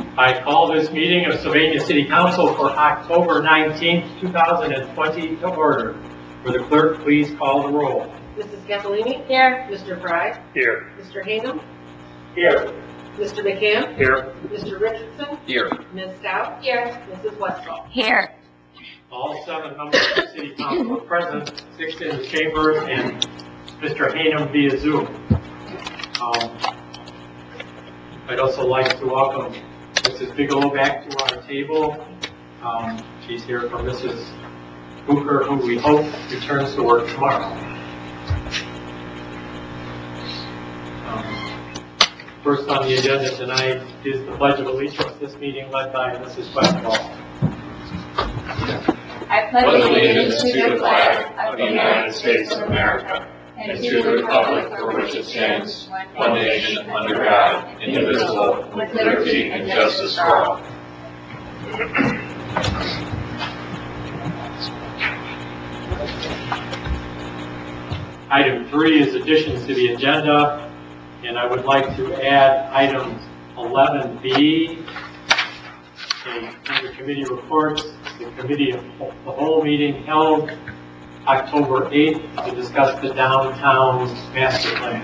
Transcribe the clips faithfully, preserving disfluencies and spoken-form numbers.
I call this meeting of Sylvania City Council for October nineteenth, two thousand twenty to order. Will the clerk please call the roll? Missus Gasolini? Here. Mister Fry? Here. Mister Hingham? Here. Mister McCann? Here. Mister Richardson? Here. Miz Stout? Here. Missus Westphal? Here. All seven members of the City Council are present, six in the chambers, and Mister Hingham via Zoom. Um, I'd also like to welcome Missus Bigelow back to our table. Um, she's here for Missus Booker, who we hope returns to work tomorrow. Um, first on the agenda tonight is the Pledge of Allegiance. This meeting led by Missus Westphal. I pledge allegiance to the flag of the United States of America and to the republic for which it stands, one nation, under God, indivisible, with liberty and justice for all. Item three is additions to the agenda, and I would like to add item eleven B, under committee reports, the committee of the whole meeting held October eighth to discuss the downtown master plan.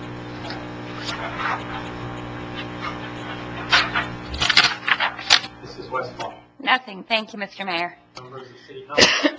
Missus Westphal. Nothing. Thank you, Mister Mayor. Members of the City Council.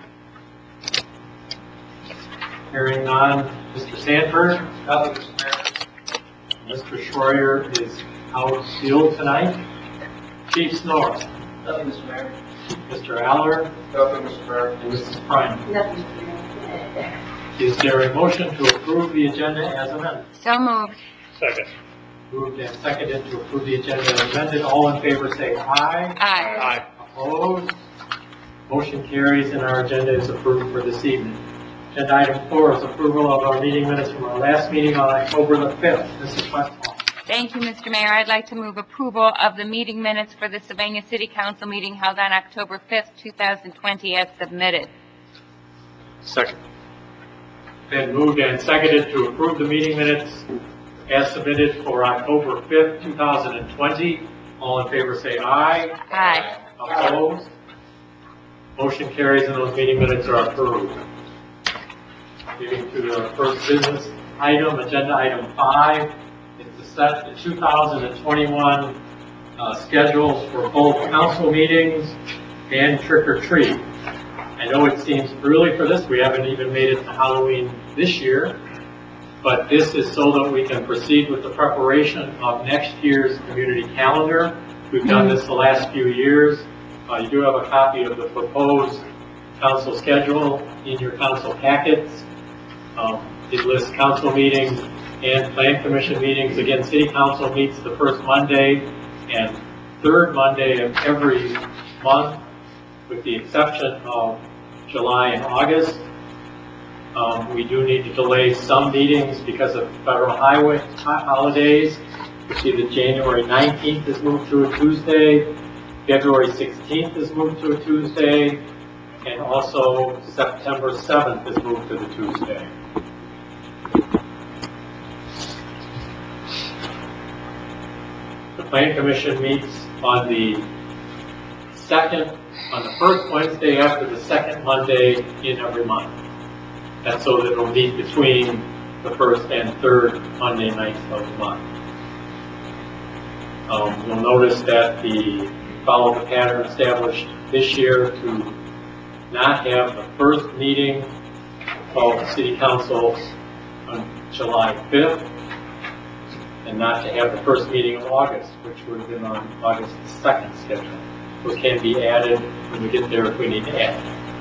Hearing none. Mister Sanford. Nothing, Mister Mayor. Mister Schroyer is out ill tonight. Chief Snow. Nothing, Mister Mayor. Mister Aller. Nothing, Mister Mayor. And Missus Prime. Nothing, Mister Mayor. Is there a motion to approve the agenda as amended? So moved. Second. Moved and seconded to approve the agenda as amended. All in favor say aye. Aye. Aye. Opposed? Motion carries and our agenda is approved for this evening. Agenda item four is approval of our meeting minutes from our last meeting on October the fifth. Missus Westphal. Thank you, Mister Mayor. I'd like to move approval of the meeting minutes for the Sylvania City Council meeting held on October fifth, two thousand twenty as submitted. Second. Been moved and seconded to approve the meeting minutes as submitted for October fifth, two thousand twenty. All in favor say aye. Aye. Opposed? Motion carries and those meeting minutes are approved. Moving to the first business item, agenda item five, is to set the two thousand twenty-one uh, schedules for both council meetings and trick or treat. I know it seems early for this. We haven't even made it to Halloween this year, but this is so that we can proceed with the preparation of next year's community calendar. We've done this the last few years. Uh, you do have a copy of the proposed council schedule in your council packets. Um, it lists council meetings and plan commission meetings. Again, city council meets the first Monday and third Monday of every month, with the exception of July and August. Um, we do need to delay some meetings because of federal highway holidays. You see that January nineteenth is moved to a Tuesday, February sixteenth is moved to a Tuesday, and also September seventh is moved to the Tuesday. The Plan Commission meets on the second, on the first Wednesday after the second Monday in every month. That's so that it'll meet between the first and third Monday nights of the month. Um, you'll notice that the follow the pattern established this year to not have the first meeting of the City Council on July fifth, and not to have the first meeting of August, which would have been on August the second schedule. Those can be added when we get there if we need to add.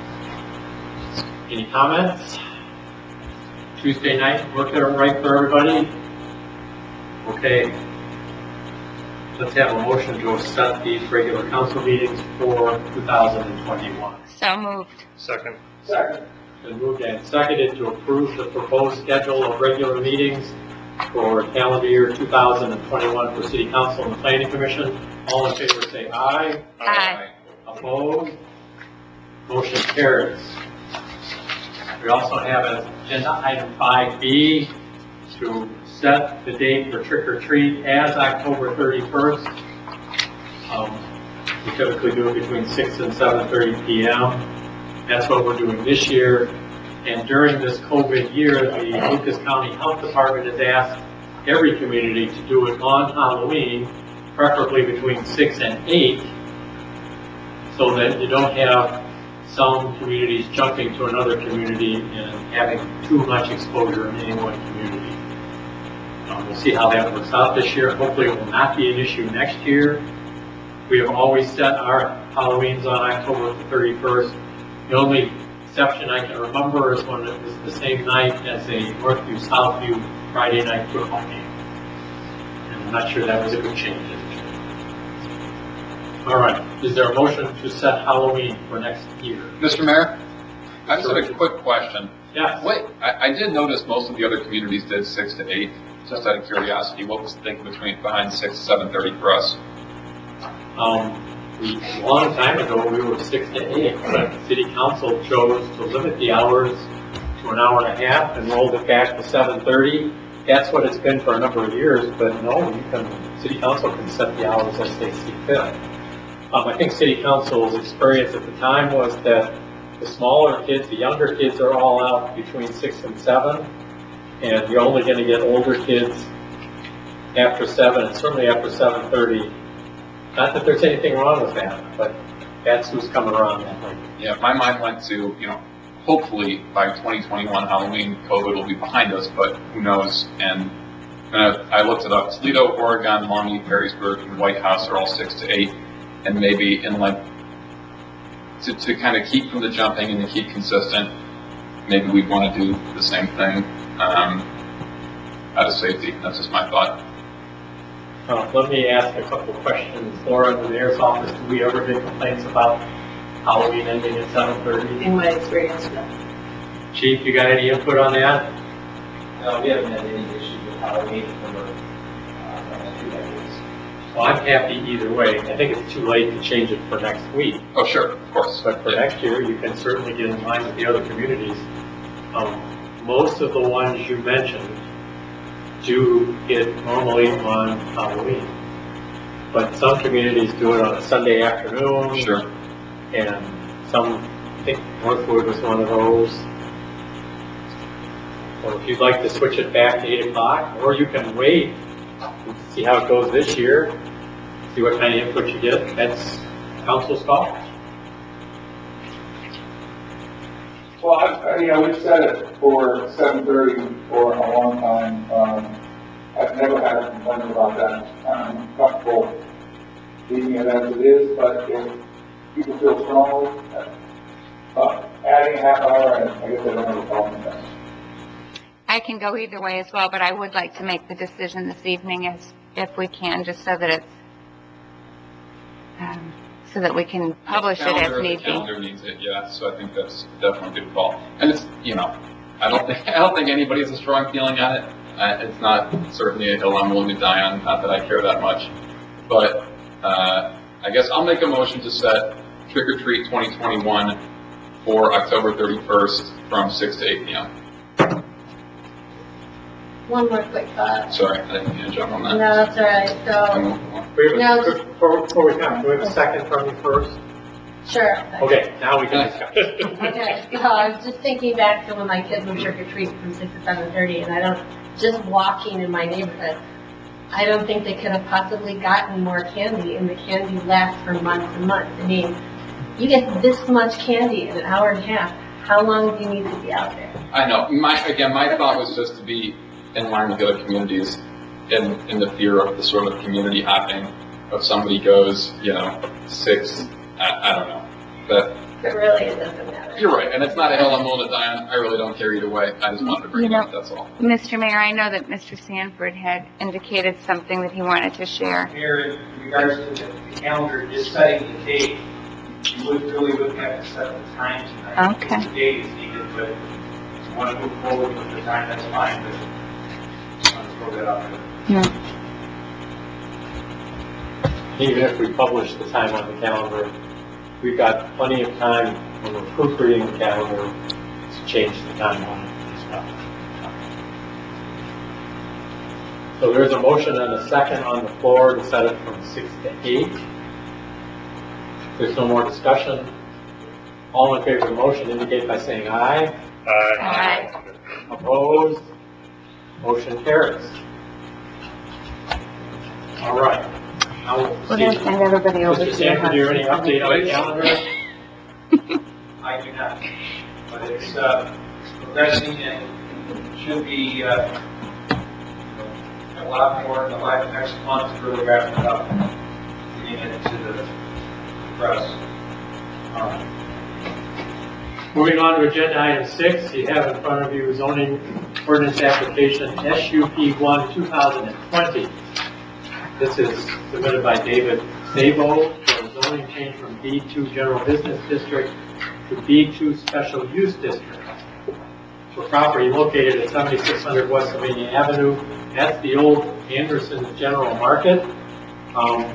Any comments? Tuesday night, work there right for everybody? Okay. Let's have a motion to set these regular council meetings for two thousand twenty-one. So moved. Second. Second. Been moved and seconded to approve the proposed schedule of regular meetings for calendar year two thousand twenty-one for City Council and the Planning Commission. All in favor say aye. Aye. Opposed? Motion carries. We also have agenda item five B to set the date for trick or treat as October thirty-first. Um, we typically do it between six and seven thirty p m That's what we're doing this year. And during this COVID year, the Lucas County Health Department has asked every community to do it on Halloween, preferably between six and eight, so that you don't have some communities jumping to another community and having too much exposure in any one community. Um, we'll see how that works out this year. Hopefully it will not be an issue next year. We have always set our Halloweens on October thirty-first. The only exception I can remember is when it was the same night as a Northview Southview Friday night football game. And I'm not sure that was a good change. All right, is there a motion to set Halloween for next year? Mister Mayor, I just had a quick question. Yes. Wait, I, I did notice most of the other communities did six to eight. Just out of curiosity, what was the thinking between behind six to seven thirty for us? Um, we, a long time ago, we were six to eight, but the city council chose to limit the hours to an hour and a half and rolled it back to seven thirty. That's what it's been for a number of years, but no, you can, city council can set the hours as they see fit. Um, I think city council's experience at the time was that the smaller kids, the younger kids are all out between six and seven, and you're only going to get older kids after seven, and certainly after seven thirty. Not that there's anything wrong with that, but that's who's coming around that way. Yeah, my mind went to, you know, hopefully by twenty twenty-one Halloween, COVID will be behind us, but who knows? And, and I, I looked it up. Toledo, Oregon, Maumee, Perrysburg, and White House are all six to eight, and maybe in like to, to kind of keep from the jumping and to keep consistent, maybe we want to do the same thing um, out of safety. That's just my thought. Uh, let me ask a couple of questions. Laura, in the mayor's office, do we ever get complaints about Halloween ending at seven thirty? In my experience, no. Chief, you got any input on that? No, we haven't had any issues with Halloween for, uh, almost two decades. Well, I'm happy either way. I think it's too late to change it for next week, Oh, sure, of course. but for Yeah. next year, you can certainly get in line with the other communities. Um, most of the ones you mentioned do it normally on Halloween, but some communities do it on a Sunday afternoon. Sure. And some, I think Northwood was one of those. So if you'd like to switch it back to eight o'clock, or you can wait and see how it goes this year, see what kind of input you get. That's council's call. Well, I, I- you know, we've said it for seven thirty for a long time. Um, I've never had a complaint about that. I'm comfortable leaving it as it is, but if people feel strongly, uh, adding a half hour, I I guess I don't have a problem with that. I can go either way as well, but I would like to make the decision this evening as, if we can, just so that it's, um, so that we can publish it as Calendar- need The be. calendar needs it, yeah, so I think that's definitely a good call. And it's, you know, I don't think, I don't think anybody has a strong feeling on it. Uh, it's not certainly a hill I'm willing to die on, not that I care that much. But, uh, I guess I'll make a motion to set Trick or Treat twenty twenty-one for October thirty-first from six to eight p m One more quick thought. Sorry, I didn't mean to jump on No, that. that's all right. So, We have No, a, just- before, before we come, do we have a second from you first? sure. Okay, now we can discuss. Okay, no, I was just thinking back to when my kids would trick or treat from six to seven thirty, and I don't, just walking in my neighborhood, I don't think they could have possibly gotten more candy, and the candy lasts for months and months. I mean, you get this much candy in an hour and a half. How long do you need to be out there? I know, my, again, my thought was just to be in line with the other communities in, in the fear of the sort of community hopping of somebody goes, you know, six, I, I don't know. But But really, it doesn't matter. you're right, and it's not a hill I'm willing to die on. I really don't care either way. I just wanted to bring You it know- up, that's all. Mister Mayor, I know that Mister Sanford had indicated something that he wanted to share. Mayor, in regards to the the calendar, just setting the date, you would really wouldn't have to set the time tonight. Okay. If the date is needed, but if you want to move forward with the time, that's fine, but I want to throw that out there. Hmm. Even if we publish the time on the calendar, we've got plenty of time when we're proofreading the calendar to change the time on it as well. So there's a motion and a second on the floor to set it from six to eight. If there's no more discussion, all in favor of the motion indicate by saying aye. Aye. Opposed? Motion carries. All right. Now we'll We're proceed. gonna send everybody over Mister to your Sanford, do you have any house. update on the calendar? I do not, but it's, uh, progressing and should be, uh, a lot more in the light next month to really wrap it up, getting it into the press. All right. Moving on to agenda item six, you have in front of you zoning ordinance application S U P one two thousand twenty. This is submitted by David Sabo for a zoning change from B two General Business District to B two Special Use District. For property located at seventy-six hundred West Sylvania Avenue, that's the old Anderson's General Market. Um,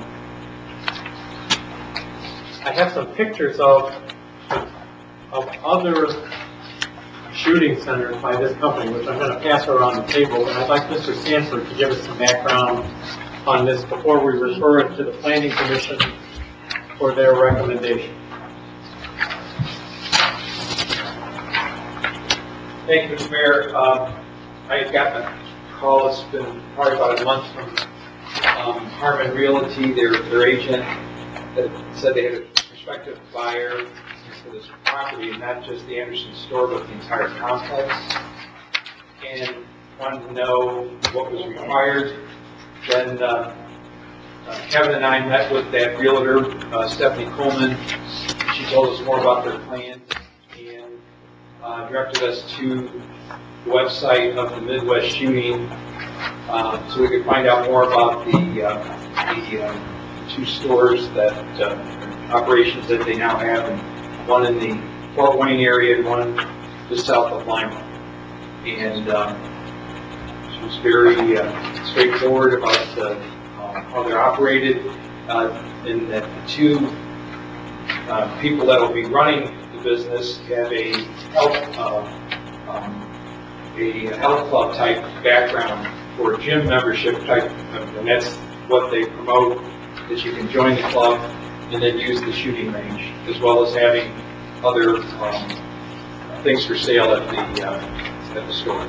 I have some pictures of of other shooting centers by this company, which I'm going to pass around the table, and I'd like Mister Sanford to give us some background on this before we refer it to the Planning Commission for their recommendation. Thank you, Mister Mayor. Um, I had gotten a call, it's been probably about a month from um, Harmon Realty, their, their agent, that said they had a prospective buyer for this property, and not just the Anderson store, but the entire complex, and wanted to know what was required. Then uh, uh, Kevin and I met with that realtor, uh, Stephanie Coleman. She told us more about their plans and uh, directed us to the website of the Midwest Shooting, uh, so we could find out more about the, uh, the uh, two stores that uh, operations that they now have, and one in the Fort Wayne area and one just south of Lima. And um, she was very uh, straightforward about uh, um, how they're operated, uh, and that the two uh, people that will be running the business have a health, uh, um, a health club type background for a gym membership type, and that's what they promote, that you can join the club and then use the shooting range, as well as having other um, things for sale at the uh, at the store.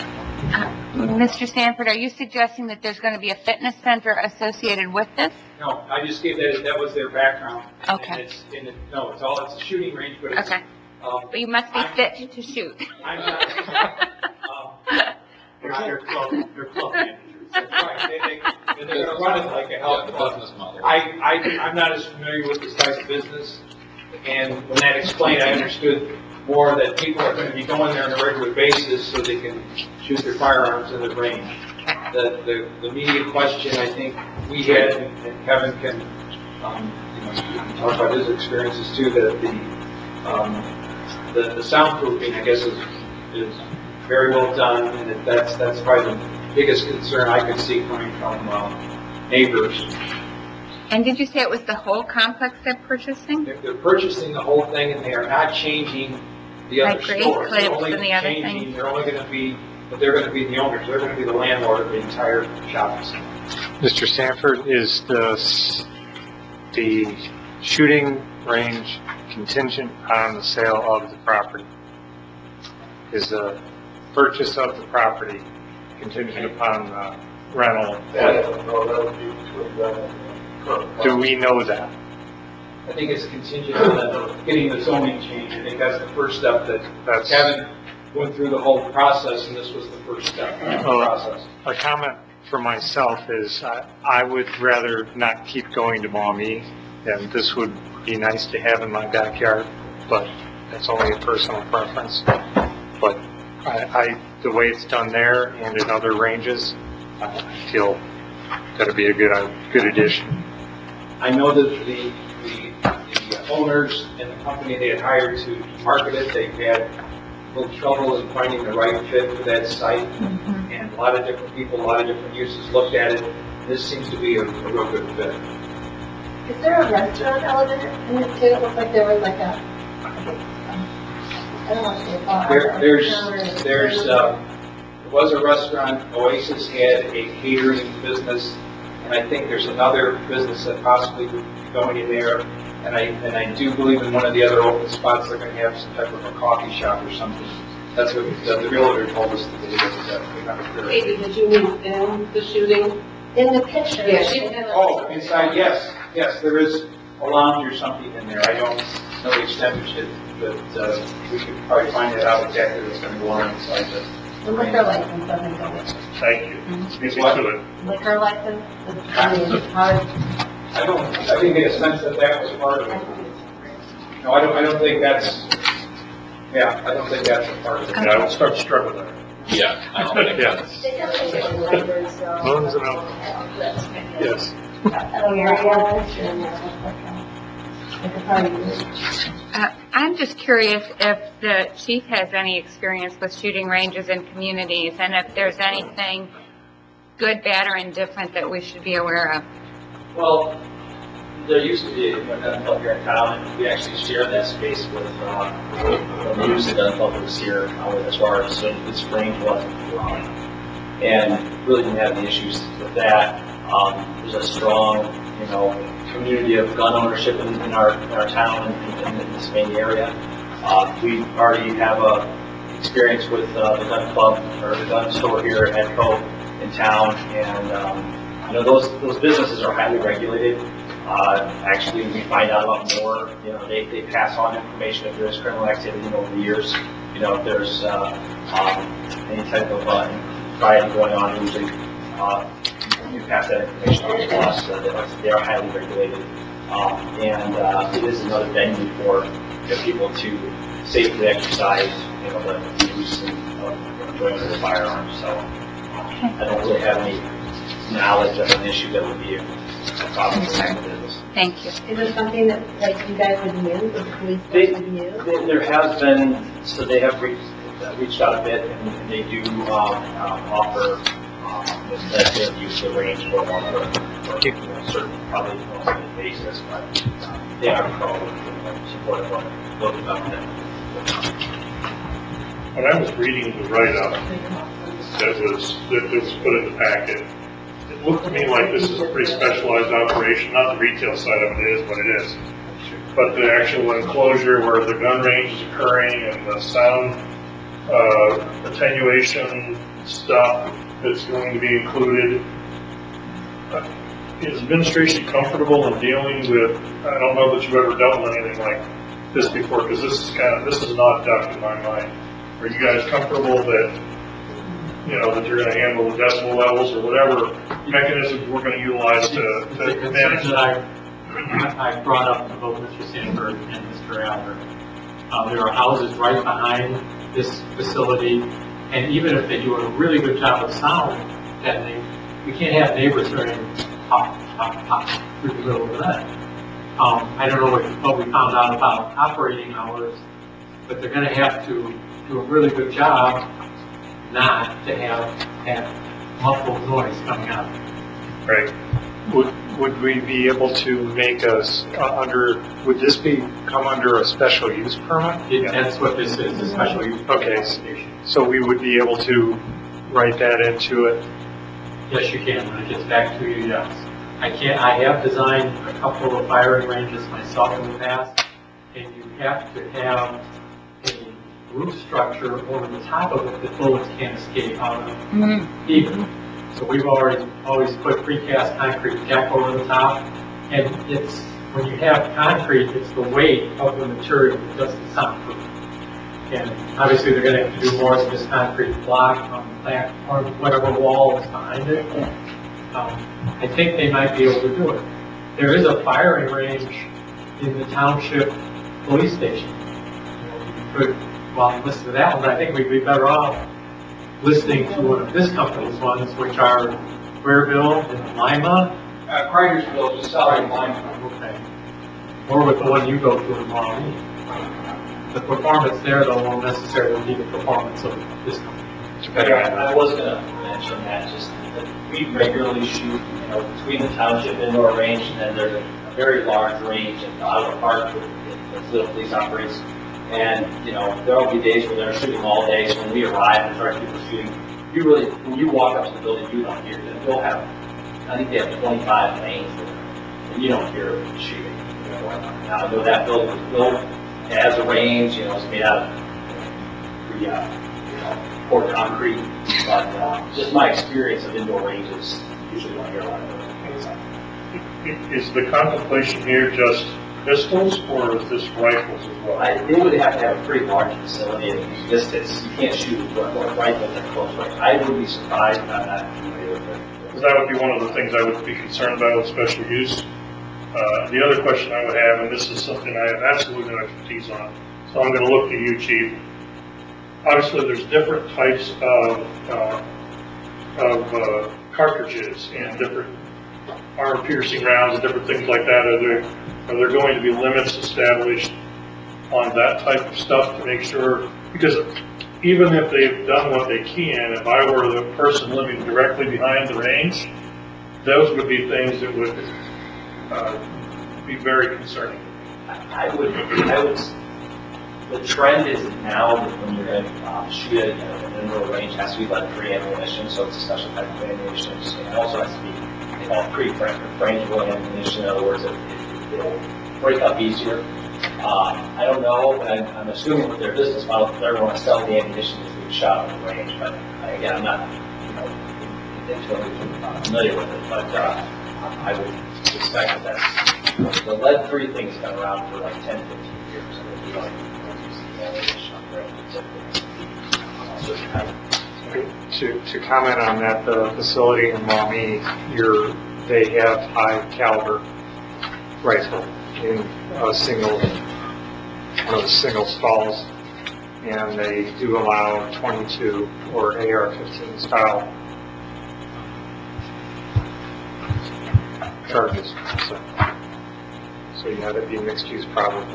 Uh, Mister Sanford, are you suggesting that there's going to be a fitness center associated with this? No, I just gave that, that was their background. Okay. And it's, and it, no, it's all, it's a shooting range, but it's, Okay. um, But you must be I'm- fit to shoot. I'm not, um, They're, they're club, they're club managers. that's right, they, they, and they're gonna run it like a health club. model. I, I, I'm not as familiar with this type of business, and when that explained, I understood more that people are gonna be going there on a regular basis so they can shoot their firearms in the range. The, the, the immediate question I think we had, and and Kevin can, um, you know, talk about his experiences too, that the, um, the, the soundproofing, I guess, is, is very well done, and that that's, that's probably the biggest concern I could see coming from, uh, neighbors. And did you say it was the whole complex they're purchasing? They're, they're purchasing the whole thing, and they are not changing the other Like Great stores. They're Clips only and the other changing- things? They're only gonna be, but they're gonna be the owners, they're gonna be the landlord of the entire shopping center. Mister Sanford, is the, s- the shooting range contingent on the sale of the property? Is the purchase of the property contingent upon the rental? That, no, that would be between them and the current. Do we know that? I think it's contingent on the- getting the zoning change. I think that's the first step that That's Kevin went through the whole process, and this was the first step in the Oh. process. a comment for myself is I, I would rather not keep going to Maumee, and this would be nice to have in my backyard, but that's only a personal preference. But I, I the way it's done there and in other ranges, I feel that'd be a good uh, good addition. I know that the, the, the owners and the company they had hired to market it, they've had a little trouble in finding the right fit for that site. And a lot of different people, a lot of different uses looked at it. This seems to be a, a real good fit. Is there a restaurant element in it too? It looked like there was like a, I don't want to say a bar. There, or there's, counter and- there's, uh, there was a restaurant, Oasis had a catering business, and I think there's another business that possibly would be going in there. And I, and I do believe in one of the other open spots, they're gonna have some type of a coffee shop or something. That's what the, the realtor told us to do, that we have a clear. Maybe did you mean film the shooting? In the picture. Yeah, she had a. Oh, inside, yes, yes, there is a lounge or something in there. I don't know the extent of it, but, uh, we could probably find it out exactly what's gonna go on inside the. The liquor license doesn't go with it. Thank you. Speak to it. Liquor license, the- I mean, how, I don't, I didn't get a sense that that was part of it. No, I don't, I don't think that's, yeah, I don't think that's a part of it. Yeah, I would start struggling there. Yeah, I don't think Yeah. that's. they don't think it's liquor, so. Loans and alcohol. Yes. Oh, yeah, yeah. Uh, I'm just curious if the chief has any experience with shooting ranges in communities, and if there's anything good, bad, or indifferent that we should be aware of. Well, there used to be a gun club here in town, and we actually shared that space with, uh, when we used the gun club was here, uh, as far as uh, this range wasn't, um, and really didn't have any issues with that. Um, there's a strong, you know, community of gun ownership in, in our, in our town and in, in this main area. Uh, we already have a experience with, uh, the gun club, or the gun store here at Edco in town, and, um, you know, those, those businesses are highly regulated. Uh, actually, we find out a lot more, you know, they, they pass on information if there's criminal activity over the years. You know, if there's, uh, um, any type of, uh, riot going on, usually, uh, you pass that information on to us. Uh, they are- they are highly regulated. Um, and, uh, it is another venue for, you know, people to safely exercise, you know, the use and, uh, enjoyment of the firearms. So, I don't really have any knowledge of an issue that would be a problem with that business. Thank you. Is it something that, like, you guys would use, or the police They, would use? they- there has been, so they have reached, uh, reached out a bit, and and they do, um, um, offer, um, that they use the range for one for, for, you know, certain, probably, on a certain basis, but, um, they are probably, you know, supportive of what the government. When I was reading the write-up that was, that was put in the packet, it looked to me like this is a pretty specialized operation, not the retail side of it is what it is, but the actual enclosure where the gun range is occurring and the sound, uh, attenuation stuff that's going to be included. Uh, Is administration comfortable in dealing with, I don't know that you've ever dealt with anything like this before, because this is kind of, this is an odd duck in my mind. Are you guys comfortable that, you know, that you're gonna handle the decibel levels or whatever mechanisms we're gonna utilize to, It's to a concern manage that that? I, I brought up to both Mister Sandberg and Mister Albert. Uh, there are houses right behind this facility, and even if they do a really good job of sound deadening, you can't have neighbors hearing pop, pop, pop through the middle of the night. Um, I don't know what, what we found out about operating hours, but they're gonna have to do a really good job not to have, have muffled noise coming out. Right. Would, would we be able to make us, uh, under, would this be, come under a special use permit? It, that's what this is, a special use Okay. application. So we would be able to write that into it? Yes, you can, when it gets back to you, yes. I can't, I have designed a couple of firing ranges myself in the past, and you have to have a roof structure over the top of it that bullets can't escape out of Mhm. either. So we've already, always put precast concrete deck over the top, and it's, when you have concrete, it's the weight of the material that does the soundproof. And obviously, they're gonna have to do more than just concrete block on the back, or whatever wall is behind it. Um, I think they might be able to do it. There is a firing range in the township police station. You know, you could, well, listen to that one, but I think we'd be better off listening to one of this company's ones, which are Wareville and Lima. Uh, Cridersville, just south of line. Okay. Or with the one you go to in Maumee. The performance there, though, won't necessarily be the performance of this company. Yeah, I was gonna mention that, just that we regularly shoot, you know, between the township indoor range, and then there's a very large range at the Iowa Park that the Little Police operates. And, you know, there'll be days where they're shooting all day, so when we arrive and start people shooting, you really, when you walk up to the building, you don't hear them. You'll have a I think they have twenty-five lanes there, and you don't hear shooting. You know, now, I know that building was built as a range, you know, it's made out of pretty, uh, you know, poured concrete, but uh, just my experience of indoor ranges, usually don't hear a lot of those. Is the contemplation here just pistols, or is this rifles as well? I, they would have to have a pretty large facility and distance. You can't shoot with a rifle at close range. I would be surprised if I'm not familiar with it. Because that would be one of the things I would be concerned about with special use. Uh, the other question I would have, and this is something I have absolutely no expertise on, so I'm going to look to you, Chief. Obviously, there's different types of uh, of uh, cartridges and different arm-piercing rounds and different things like that. Are there are there going to be limits established on that type of stuff to make sure? Because even if they've done what they can, if I were the person living directly behind the range, those would be things that would uh, be very concerning. I would, I would, the trend is now that when you're going to um, shoot at you know, an indoor range, it has to be lead-free ammunition, so it's a special type of ammunition. And it also has to be, they call it pre-frangible ammunition. In other words, it, it, it'll break up easier. Um, I don't know, but I'm, I'm assuming with their business model, they're going to sell the ammunition that's being shot on the range. But uh, again, I'm not, you know, intimately uh, familiar with it, but uh, I would suspect that that's, the lead-free thing's been around for like ten, fifteen years. And it'll be like, using the ammunition on the range. Uh, so it's kind of, To, to comment on that, the facility in Maumee, you're, they have high caliber rifle in a single, one of the single stalls, and they do allow twenty-two or A R fifteen style charges. So, so yeah, that'd be a mixed use probably.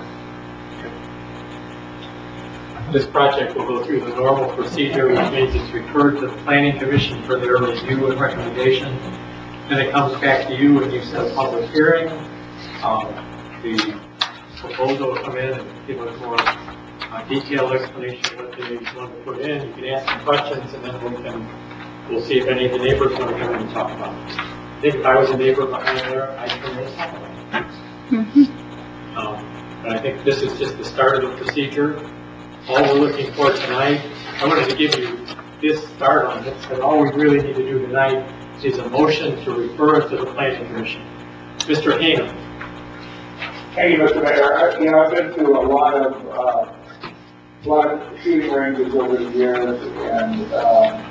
This project will go through the normal procedure, which means it's referred to the planning commission for their review and recommendation. Then it comes back to you and you set a public hearing. Um, the proposal will come in and give a more uh, detailed explanation of what they want to put in. You can ask some questions, and then we can, we'll see if any of the neighbors want to come in and talk about it. I think if I was a neighbor behind there, I'd come in and talk about it. Mm-hmm. um, but I think this is just the start of the procedure. All we're looking for tonight, I wanted to give you this start on this, but all we really need to do tonight is a motion to refer it to the planning commission. Mister Hayner. Thank you, Mister Mayor. I, you know, I've been to a lot of, uh, a lot of shooting ranges over the years, and, um,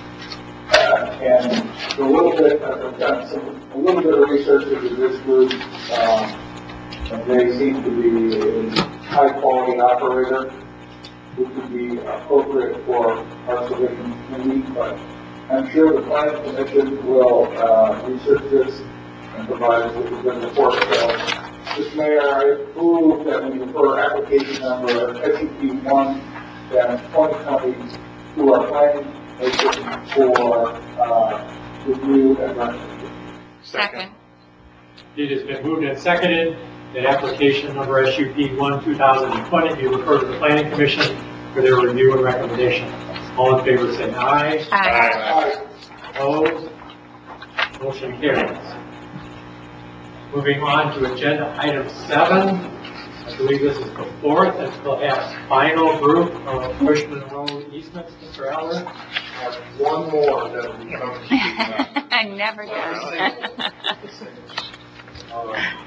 uh, and a little bit, I've done some, a little bit of research into this group, um, and they seem to be a high-quality operator, which would be appropriate for our civilian community, but I'm sure the planning commission will, uh, research this and provide us with a good report. So, Mister Mayor, I move that we refer application number S U P one twenty twenty to our planning commission for, uh, review and recommendation. Second. It has been moved and seconded that application number S U P one two thousand twenty be referred to the planning commission for their review and recommendation. All in favor say aye. Aye. Aye. Opposed? Motion carries. Moving on to agenda item seven. I believe this is the fourth and perhaps final group of Bushman Road easements, Mister Aller. One more that we come to. I never done. All right.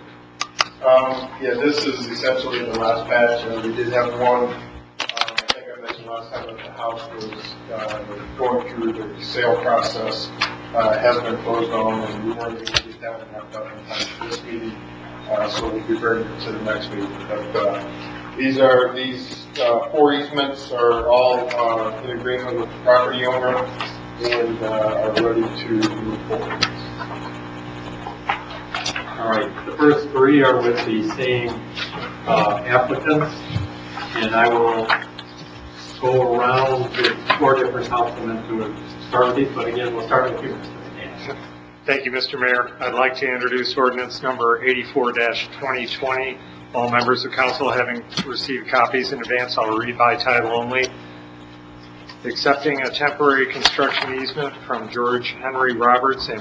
Um, yeah, this is essentially the last batch. Uh, we did have one, um, I think I mentioned last time that the house was uh, going through the sale process, uh, has been closed on, and we weren't able to get that one wrapped up in time for this meeting, uh, so we'll be bringing it to the next meeting. But uh, these are, these uh, four easements are all uh, in agreement with the property owner and uh, are ready to move forward. All right, the first three are with the same uh, applicants, and I will go around with four different councilmen to start with these, but again, we'll start with you, Mister McDaniel. Thank you, Mister Mayor. I'd like to introduce ordinance number eighty-four twenty twenty. All members of council having received copies in advance, I'll read by title only. Accepting a temporary construction easement from George Henry Roberts and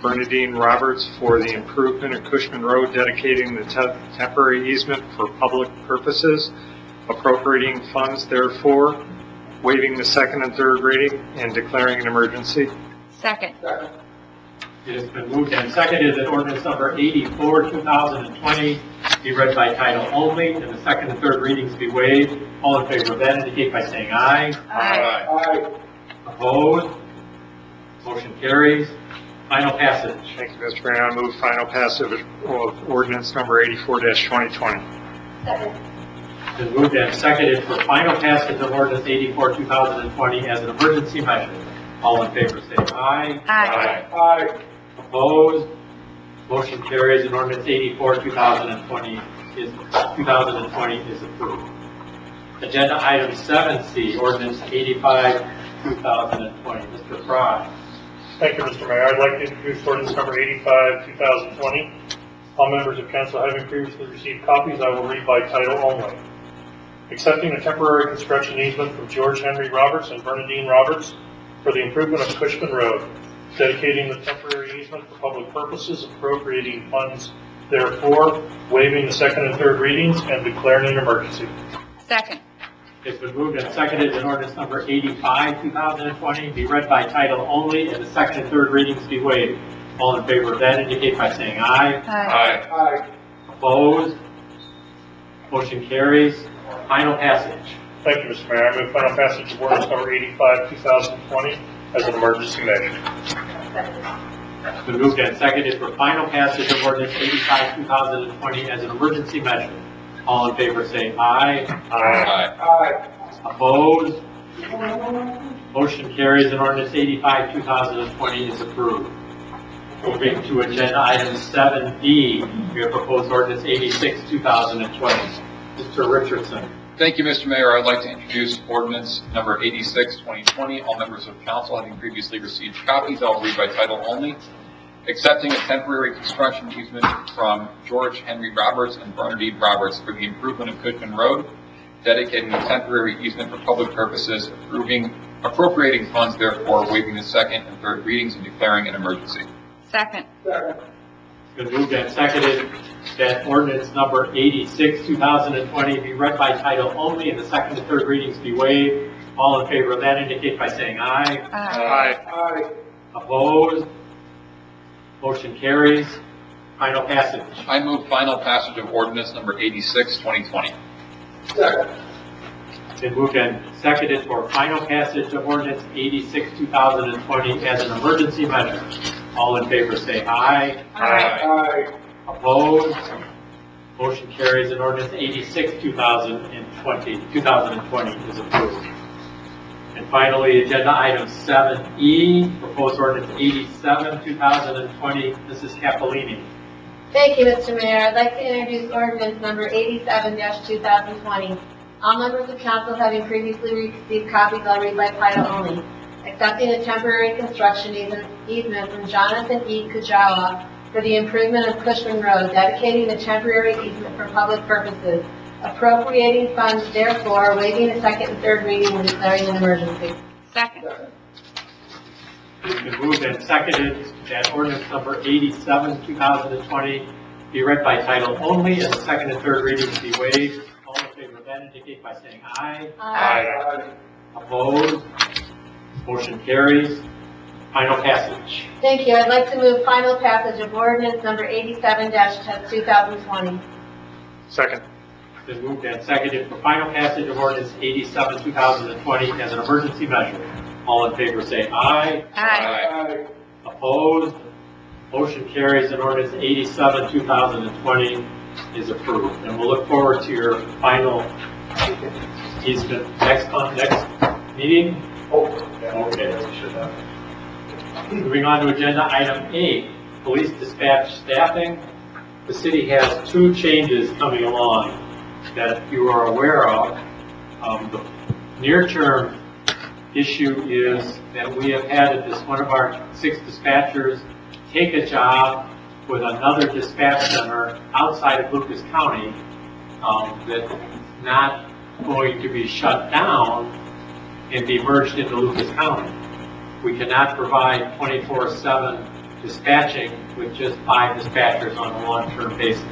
Bernadine Roberts for the improvement of Cushman Road, dedicating the te- temporary easement for public purposes, appropriating funds therefore, waiving the second and third reading, and declaring an emergency. Second. It has been moved and seconded that ordinance number eighty-four, two thousand twenty be read by title only, and the second and third readings be waived. All in favor of that indicate by saying aye. Aye. Aye. Opposed? Motion carries. Final passage. Thank you, Mister Mayor. I move final passage of ordinance number eighty-four twenty twenty. Second. It has moved and seconded for final passage of ordinance eighty-four, two thousand twenty as an emergency measure. All in favor say aye. Aye. Aye. Opposed? Motion carries, and ordinance eighty-four, two thousand twenty is, two thousand twenty is approved. Agenda item seven C, ordinance eighty-five, two thousand twenty. Mister Fry. Thank you, Mister Mayor. I'd like to introduce ordinance number eighty-five, two thousand twenty. All members of council having previously received copies, I will read by title only. Accepting a temporary construction easement from George Henry Roberts and Bernadine Roberts for the improvement of Cushman Road, dedicating the temporary easement for public purposes, appropriating funds therefore, waiving the second and third readings, and declaring an emergency. Second. It's been moved and seconded that ordinance number eighty-five, two thousand twenty be read by title only, and the second and third readings be waived. All in favor of that indicate by saying aye. Aye. Aye. Opposed? Motion carries. Final passage. Thank you, Mister Mayor. I move final passage of ordinance number eighty-five, two thousand twenty as an emergency measure. It's been moved and seconded for final passage of ordinance eighty-five, two thousand twenty as an emergency measure. All in favor say aye. Aye. Aye. Opposed? Motion carries, and ordinance eighty-five, two thousand twenty is approved. Moving to agenda item seven D, we have proposed ordinance eighty-six, two thousand twenty. Mister Richardson. Thank you, Mister Mayor. I'd like to introduce ordinance number eighty-six, twenty twenty. All members of council having previously received copies, I'll read by title only. Accepting a temporary construction easement from George Henry Roberts and Bernadine Roberts for the improvement of Cushman Road, dedicating a temporary easement for public purposes, approving, appropriating funds therefore, waiving the second and third readings, and declaring an emergency. Second. Second. It's been moved and seconded that ordinance number eighty-six, two thousand twenty be read by title only, and the second and third readings be waived. All in favor of that indicate by saying aye. Aye. Aye. Opposed? Motion carries. Final passage. I move final passage of ordinance number eighty-six, twenty twenty. Second. It's been moved and seconded for final passage of ordinance eighty-six, two thousand twenty as an emergency measure. All in favor say aye. Aye. Opposed? Motion carries, and ordinance eighty-six, two thousand twenty, two thousand twenty is approved. And finally, agenda item seven E, proposed ordinance eighty-seven, two thousand twenty. Missus Cappellini. Thank you, Mister Mayor. I'd like to introduce ordinance number eighty-seven, two thousand twenty. All members of council having previously received copies, I'll read by title only. Accepting a temporary construction easement easement from Jonathan E. Kujawa for the improvement of Cushman Road, dedicating the temporary easement for public purposes, appropriating funds therefore, waiving the second and third reading, and declaring an emergency. Second. It's been moved and seconded that ordinance number eighty-seven, two thousand twenty be read by title only, and the second and third readings be waived. All in favor of that indicate by saying aye. Aye. Opposed? Motion carries. Final passage. Thank you. I'd like to move final passage of ordinance number eighty-seven, two thousand twenty. Second. It's been moved and seconded for final passage of ordinance eighty-seven, two thousand twenty as an emergency measure. All in favor say aye. Aye. Aye. Opposed? Motion carries, and ordinance eighty-seven, two thousand twenty is approved. And we'll look forward to your final easement next, uh, next meeting. Oh, Okay. Moving on to agenda item eight, police dispatch staffing. The city has two changes coming along that you are aware of. Um, the near-term issue is that we have had this one of our six dispatchers take a job with another dispatch center outside of Lucas County um, that's not going to be shut down and be merged into Lucas County. We cannot provide twenty-four seven dispatching with just five dispatchers on a long-term basis.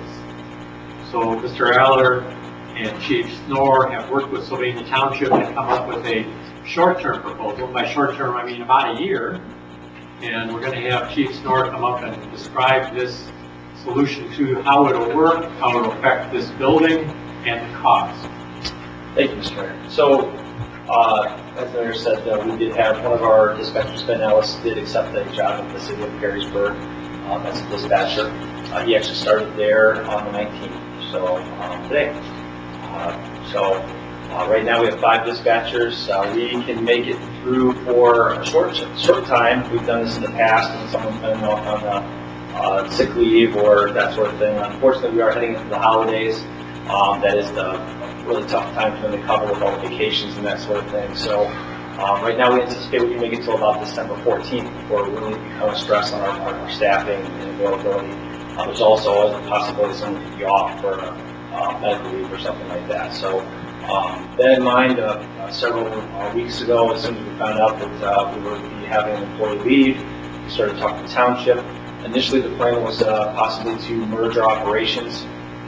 So Mister Eller and Chief Snorer have worked with Sylvania Township and come up with a short-term proposal. By short-term, I mean about a year. And we're going to have Chief Snorer come up and describe this solution to how it'll work, how it'll affect this building, and the cost. Thank you, Mister Mayor. So, uh, as the Mayor said, uh, we did have one of our dispatchers, Ben Ellis, did accept a job in the city of Perrysburg um, as a dispatcher. Uh, he actually started there on the nineteenth, so um, today. Uh, so, uh, right now we have five dispatchers. Uh, we can make it through for a short short time. We've done this in the past when someone's been off on uh, uh, sick leave or that sort of thing. Unfortunately, we are heading into the holidays. Um, that is the really tough time for them to cover with all the vacations and that sort of thing. So um, right now we anticipate we can make it till about December fourteenth before it really becomes a stress on our, our, our staffing and availability. Uh, there's also a possibility someone could be off for uh, medical leave or something like that. So um, that in mind, uh, uh, several uh, weeks ago, as soon as we found out that uh, we would be having an employee leave, we started talking to Township. Initially the plan was uh, possibly to merge our operations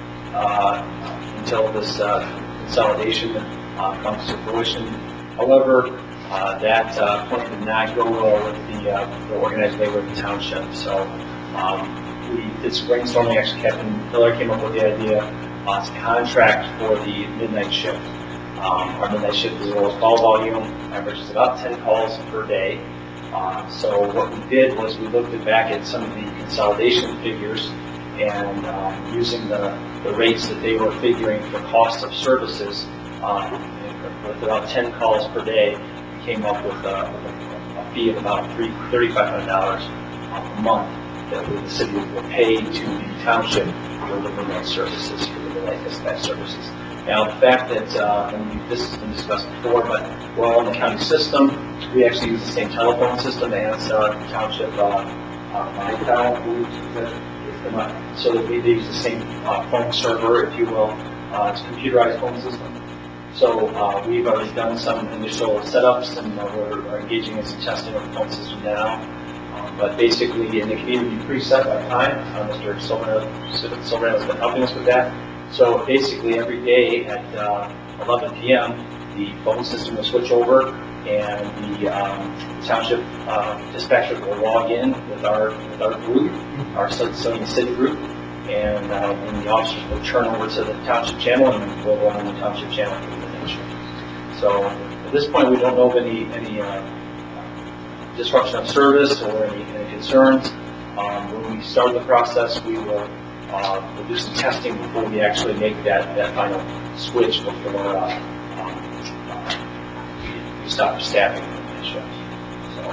uh, until this uh, consolidation uh, comes to fruition. However, uh, that uh, point did not go well with the, uh, the organized labor of the township. So um, we did some brainstorming. Actually, Captain Miller came up with the idea uh, to contract for the midnight shift. Um, our midnight shift is the lowest call volume, averages about ten calls per day. Uh, so what we did was we looked at back at some of the consolidation figures and um, using the, the rates that they were figuring for cost of services, um, with about ten calls per day, we came up with a, a fee of about three thousand five hundred dollars a month that the city will pay to the township for the midnight services, for the midnight dispatch services. Now, the fact that, uh, and this has been discussed before, but we're all in the county system, we actually use the same telephone system as uh, the township, uh, uh, MyTel, I believe is the, so that we use the same uh, phone server, if you will. Uh, it's a computerized phone system. So uh, we've already done some initial setups, and uh, we're, we're engaging in some testing of the phone system now. Um, but basically, and it can even be preset by time. Uh, Mister Silverano has been helping us with that. So basically, every day at uh, eleven p m, the phone system will switch over, and the um, township uh, dispatcher will log in with our with our group, our Southern City group, and, uh, and the officers will turn over to the township channel, and we'll run the township channel for the nation. So at this point, we don't know of any any uh, disruption of service or any, any concerns. Um, when we start the process, we will uh, we'll do some testing before we actually make that that final switch before uh, um, uh, we, we stop staffing the shift. So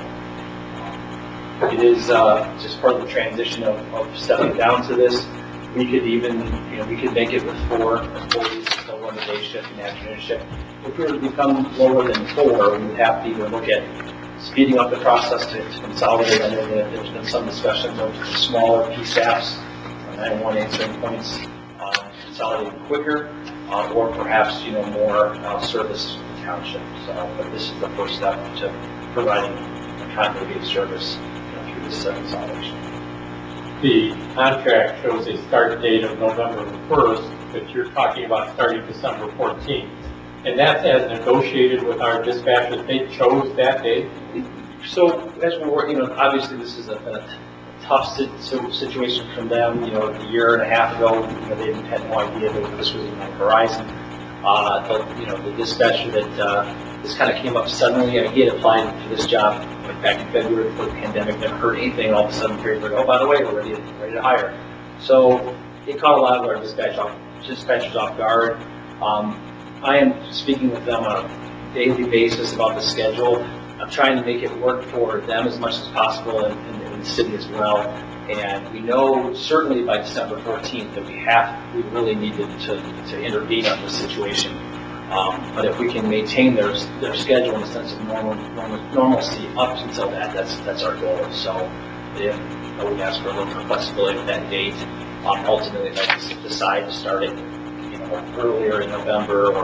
um, it is uh, just part of the transition of, of stepping down to this. We could even, you know, we could make it with four employees still run the day shift and the afternoon shift. If we were to become lower than four, we would have to either look at speeding up the process to, to consolidate. I know that there's been some discussions of smaller P SAPs, nine one one answering points, um, consolidating quicker, uh, or perhaps, you know, more uh, service to the township. So, but this is the first step to providing a continuity of service, you know, through this uh, consolidation. The contract shows a start date of November first, but you're talking about starting December fourteenth. And that's as negotiated with our dispatchers. They chose that date. So as we're working, you know, obviously this is a, a tough situation from them. You know, a year and a half ago, you know, they had no idea that this was even on the horizon. Uh, the, you know, the dispatcher that uh, this kind of came up suddenly. I mean, he had applied for this job like back in February before the pandemic, never heard anything, and all of a sudden, Perrysburg, oh, by the way, we're ready, ready to hire. So it caught a lot of our dispatch off, dispatchers off guard. Um, I am speaking with them on a daily basis about the schedule. I'm trying to make it work for them as much as possible, and, and, and the city as well. And we know certainly by December fourteenth that we have, we really needed to, to intervene on this situation. Um, but if we can maintain their their schedule in a sense of normal, normal normalcy up until that, that's that's our goal. So if I would ask for a little more flexibility with that date. Um, ultimately, if I decide to start it, you know, earlier in November or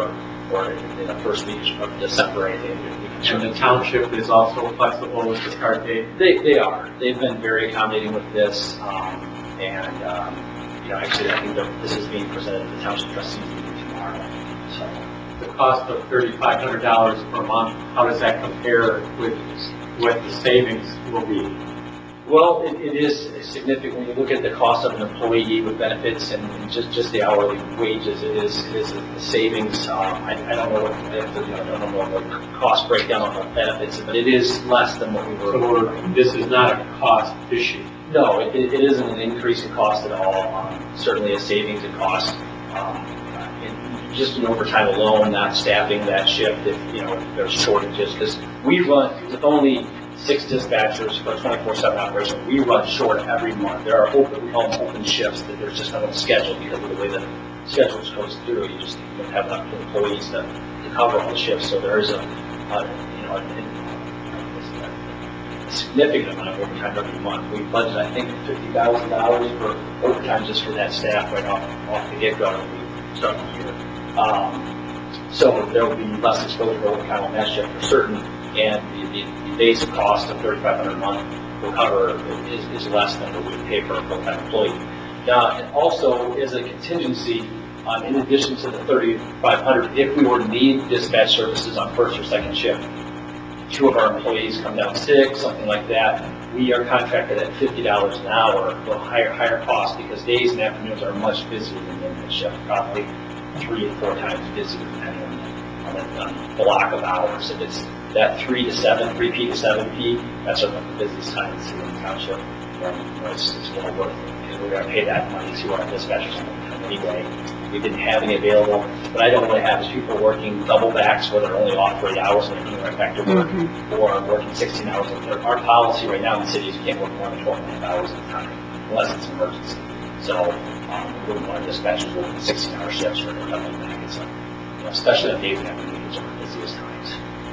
or in the first week of December, anything. And the township is also flexible with the start date? They, they are. They've been very accommodating with this, um, and, um, you know, actually, I think that this is being presented to the township trustees meeting tomorrow, so. The cost of thirty-five hundred dollars per month, how does that compare with what the savings will be? Well, it, it is significant when you look at the cost of an employee with benefits and, and just, just the hourly wages. It is it is a savings. Um, I, I don't know what I have to, you know, I don't know what cost breakdown on the benefits, but it is less than what we were. So we're, this is not a cost issue. No, it, it isn't an increase in cost at all. Um, certainly a savings in cost. Um, in, just in overtime alone, not staffing that shift if you know if there's shortages, because we run with only six dispatchers for a twenty-four seven operation. We run short every month. There are open, we call them open shifts that there's just not a schedule because of the way the schedules goes through. You just don't have enough employees to, to cover all the shifts. So there is a, a you know, a, a significant amount of overtime every month. We budget, I think, fifty thousand dollars for overtime just for that staff right off, off the get-go when we start the year. Um, so there will be less exposure to overtime on that shift for certain. And the, the, the basic cost of thirty-five hundred dollars a month will cover is, is less than what we would pay for a full-time employee. Now, also as a contingency, um, in addition to the thirty-five hundred dollars, if we were to need dispatch services on first or second shift, two of our employees come down sick, something like that, we are contracted at fifty dollars an hour, a little higher, higher cost because days and afternoons are much busier than the midnight shift, probably three to four times busier depending on the, on the, on the block of hours. If it's that three to seven, three P to seven P, that's our busiest time in the city and township. Um, you know, it's, it's well worth it. And we're going to pay that money to our dispatchers anyway. We didn't have any available, but I don't really have is people working double backs where they're only off for eight hours and they're coming right back to work, mm-hmm. or working sixteen hours. Our policy right now in the city is you can't work more than twelve and a half hours at a time unless it's an emergency. So um, we wouldn't want dispatchers working sixteen hour shifts for a double back. It's like, you know, especially on days and afternoons are the busiest times.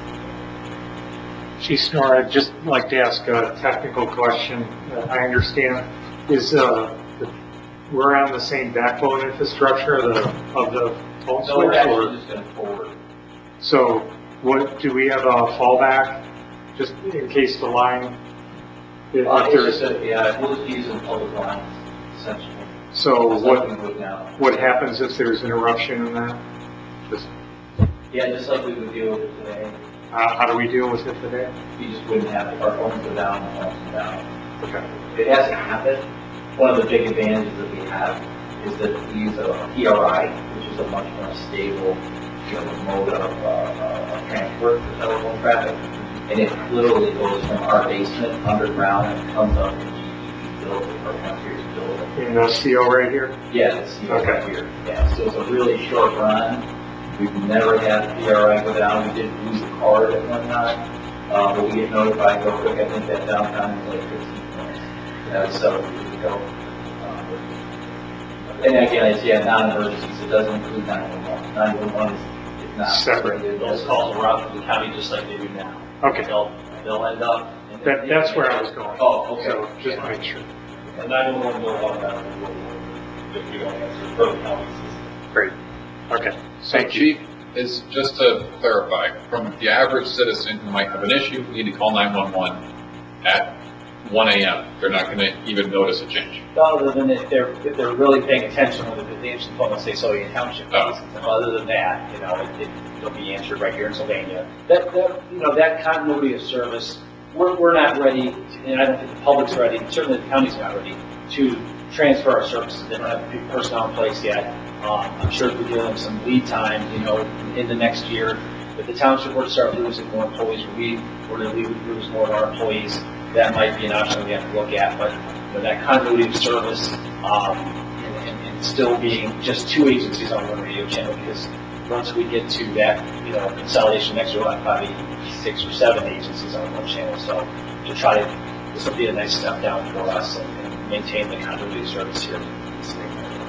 Chief Snorer, I'd just like to ask a technical question. Uh, I understand is uh, the, we're on the same backbone infrastructure of the of the phone So we're switch, actually or just going forward. so what do we have a fallback just in case the line? If, Uh, if it's there's, just a, yeah, we'll just use in public lines essentially. so Just what like we would now. what happens if there's interruption in that? Just Yeah, just like we would deal with it today. uh, how do we deal with it today? We just wouldn't have, if our phones go down, our phones go down. Okay. It hasn't happened. One of the big advantages that we have is that we use a P R I, which is a much more stable, you know, mode of, uh, uh, of transport for telephone traffic. And it literally goes from our basement underground and comes up in G P P building or Frontiers building. In the C O right here? Yeah, it's the Okay. over here. Yeah, so it's a really short run. We've never had P R I go down. We did lose a card at one time, uh, but we get notified real quick. I think that downtime is like fifteen minutes. Yeah, so we go. Um, and again, it's yeah, non-emergencies. It doesn't include nine one one. nine one one is, is not Separate. Those calls are out to the county just like they do now. Okay. They'll they'll end up. in the- That, that's where I was going. Oh, okay. So just make sure. And nine one one will automatically roll over if you don't answer for the county system. Great. Okay. So Thank you. Chief, is just to clarify, from the average citizen who might have an issue, need to call nine one one at one A M, they're not gonna even notice a change. Other than if they're, if they're really paying attention, when they answer the phone, let's say Sylvania Township. Oh. Other than that, you know, it, it, it'll be answered right here in Sylvania. That, that, you know, that continuity of service, we're, we're not ready, and I don't think the public's ready, certainly the county's not ready, to transfer our services. They don't have the personnel in place yet. Um, I'm sure if we're dealing with some lead time, you know, in the next year, if the township were to start losing more employees, or we were to lose more of our employees, that might be an option we have to look at. But, you know, that continuity of service, um, and, and, and still being just two agencies on one radio channel, because once we get to that, you know, consolidation next year, we'll have probably six or seven agencies on one channel. So to try to, this will be a nice step down for us and, and maintain the continuity of service here in the state.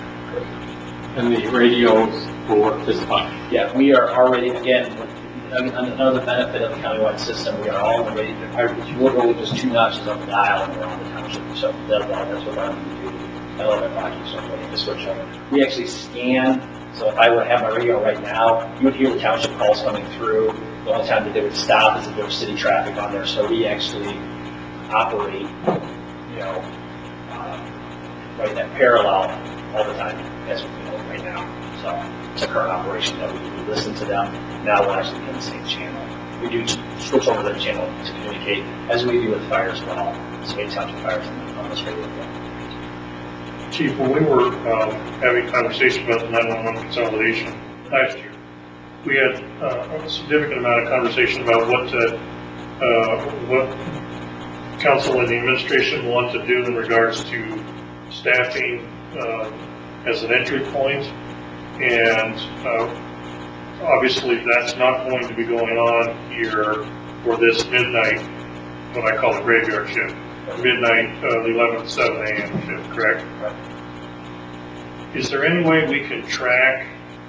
And the radios will work just fine. Yeah, we are already, again, another benefit of the countywide system, we are all ready, it's literally just two notches on the dial and we're on the township. So that, that's what I'm going to do. I love that project, so I'm ready to switch over. We actually scan So if I were to have my radio right now, you would hear the township calls coming through. The only time that they would stop is if there was city traffic on there. So we actually operate, you know, uh, right in that parallel all the time, as we know right now. So it's a current operation that we, we listen to them. Now we'll actually be on the same channel. We do switch over to the channel to communicate, as we do with fire as well. So we township fires on this radio. Chief, when we were um, having conversation about the nine one one consolidation last year, we had uh, a significant amount of conversation about what to, uh, what council and the administration want to do in regards to staffing uh, as an entry point, and uh, obviously that's not going to be going on here for this midnight, what I call a graveyard shift. Midnight, uh, the eleven to seven a m shift, correct? Right. Is there any way we can track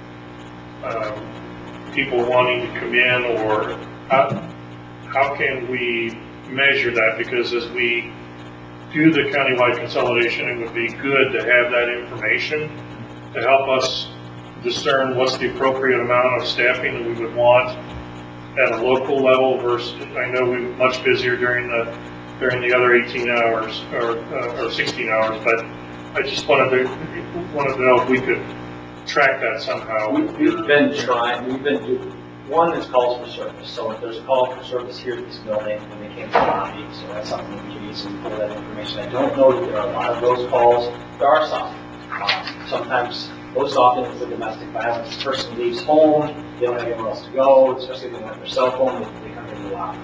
um, people wanting to come in, or how, how can we measure that? Because as we do the countywide consolidation, it would be good to have that information to help us discern what's the appropriate amount of staffing that we would want at a local level versus, I know we were much busier during the during the other eighteen hours or, uh, or sixteen hours, but I just wanted to, wanted to know if we could track that somehow. We, we've been trying, we've been doing, one is calls for service. So if there's a call for service here at this building, when they came to the lobby, so that's something we can easily pull that information. I don't know that there are a lot of those calls. There are some. Um, sometimes, most often it's a domestic violence. The person leaves home, they don't have anywhere else to go, especially if they don't have their cell phone, they, they come to the lobby.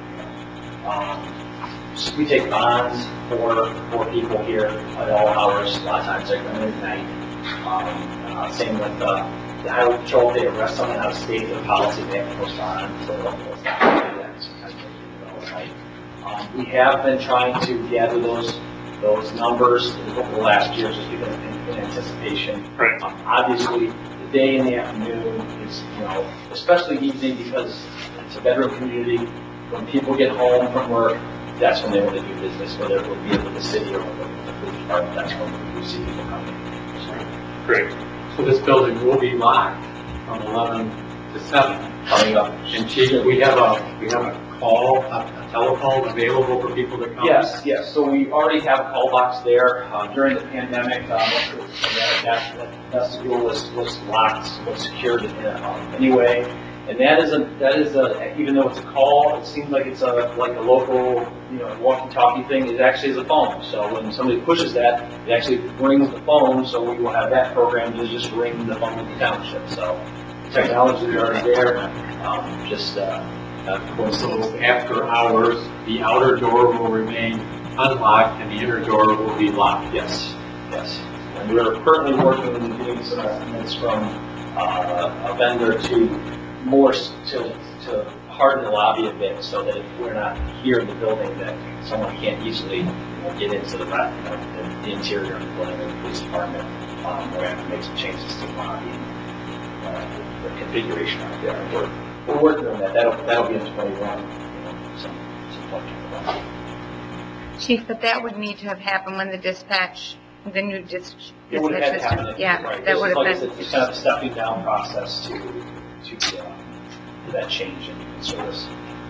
Um, We take bonds for, for people here at all hours. A lot of times they're coming at night. Um, uh, same with uh, the highway patrol. If they arrest someone out of state, their policy, they have to post bond. So they'll post that. Sometimes they do it all the night. Um, we have been trying to gather those those numbers over the last year, just because in, in anticipation. Right. Um, obviously, the day and the afternoon is, you know, especially evening, because it's a veteran community. When people get home from work, that's when they want to do business, whether it would be with the city or with the police department. That's when we see people coming. So, great. So this building will be locked from eleven to seven. Coming up. And Chief, we have a, we have a call, a, a telephone available for people to come? Yes, yes. So we already have a call box there. Uh, during the pandemic, uh, that, that, that vestibule was, was locked, was secured uh, anyway. And that is a, that is a, even though it's a call, it seems like it's a, like a local, you know, walkie-talkie thing. It actually is a phone. So when somebody pushes that, it actually rings the phone. So we will have that program to just ring the phone with the township. So technology is already there. Um, just, uh, uh, So after hours, the outer door will remain unlocked and the inner door will be locked? Yes, yes. And we're currently working on getting some estimates from uh, a vendor to more to, to harden the lobby a bit, so that if we're not here in the building, that someone can't easily, you know, get into the, you know, the, the interior of the building or the police department. Um, we have to make some changes to the lobby, uh, the configuration out there. We're, we're working on that. That'll that'll be in twenty-one. You know, some some point twenty-one. Chief, but that would need to have happened when the dispatch, the new dis- It would have had to dispatch system. happen. Yeah, Right. that This would is, have like I been. said, just kind of a stepping down process to to um, to that change in service.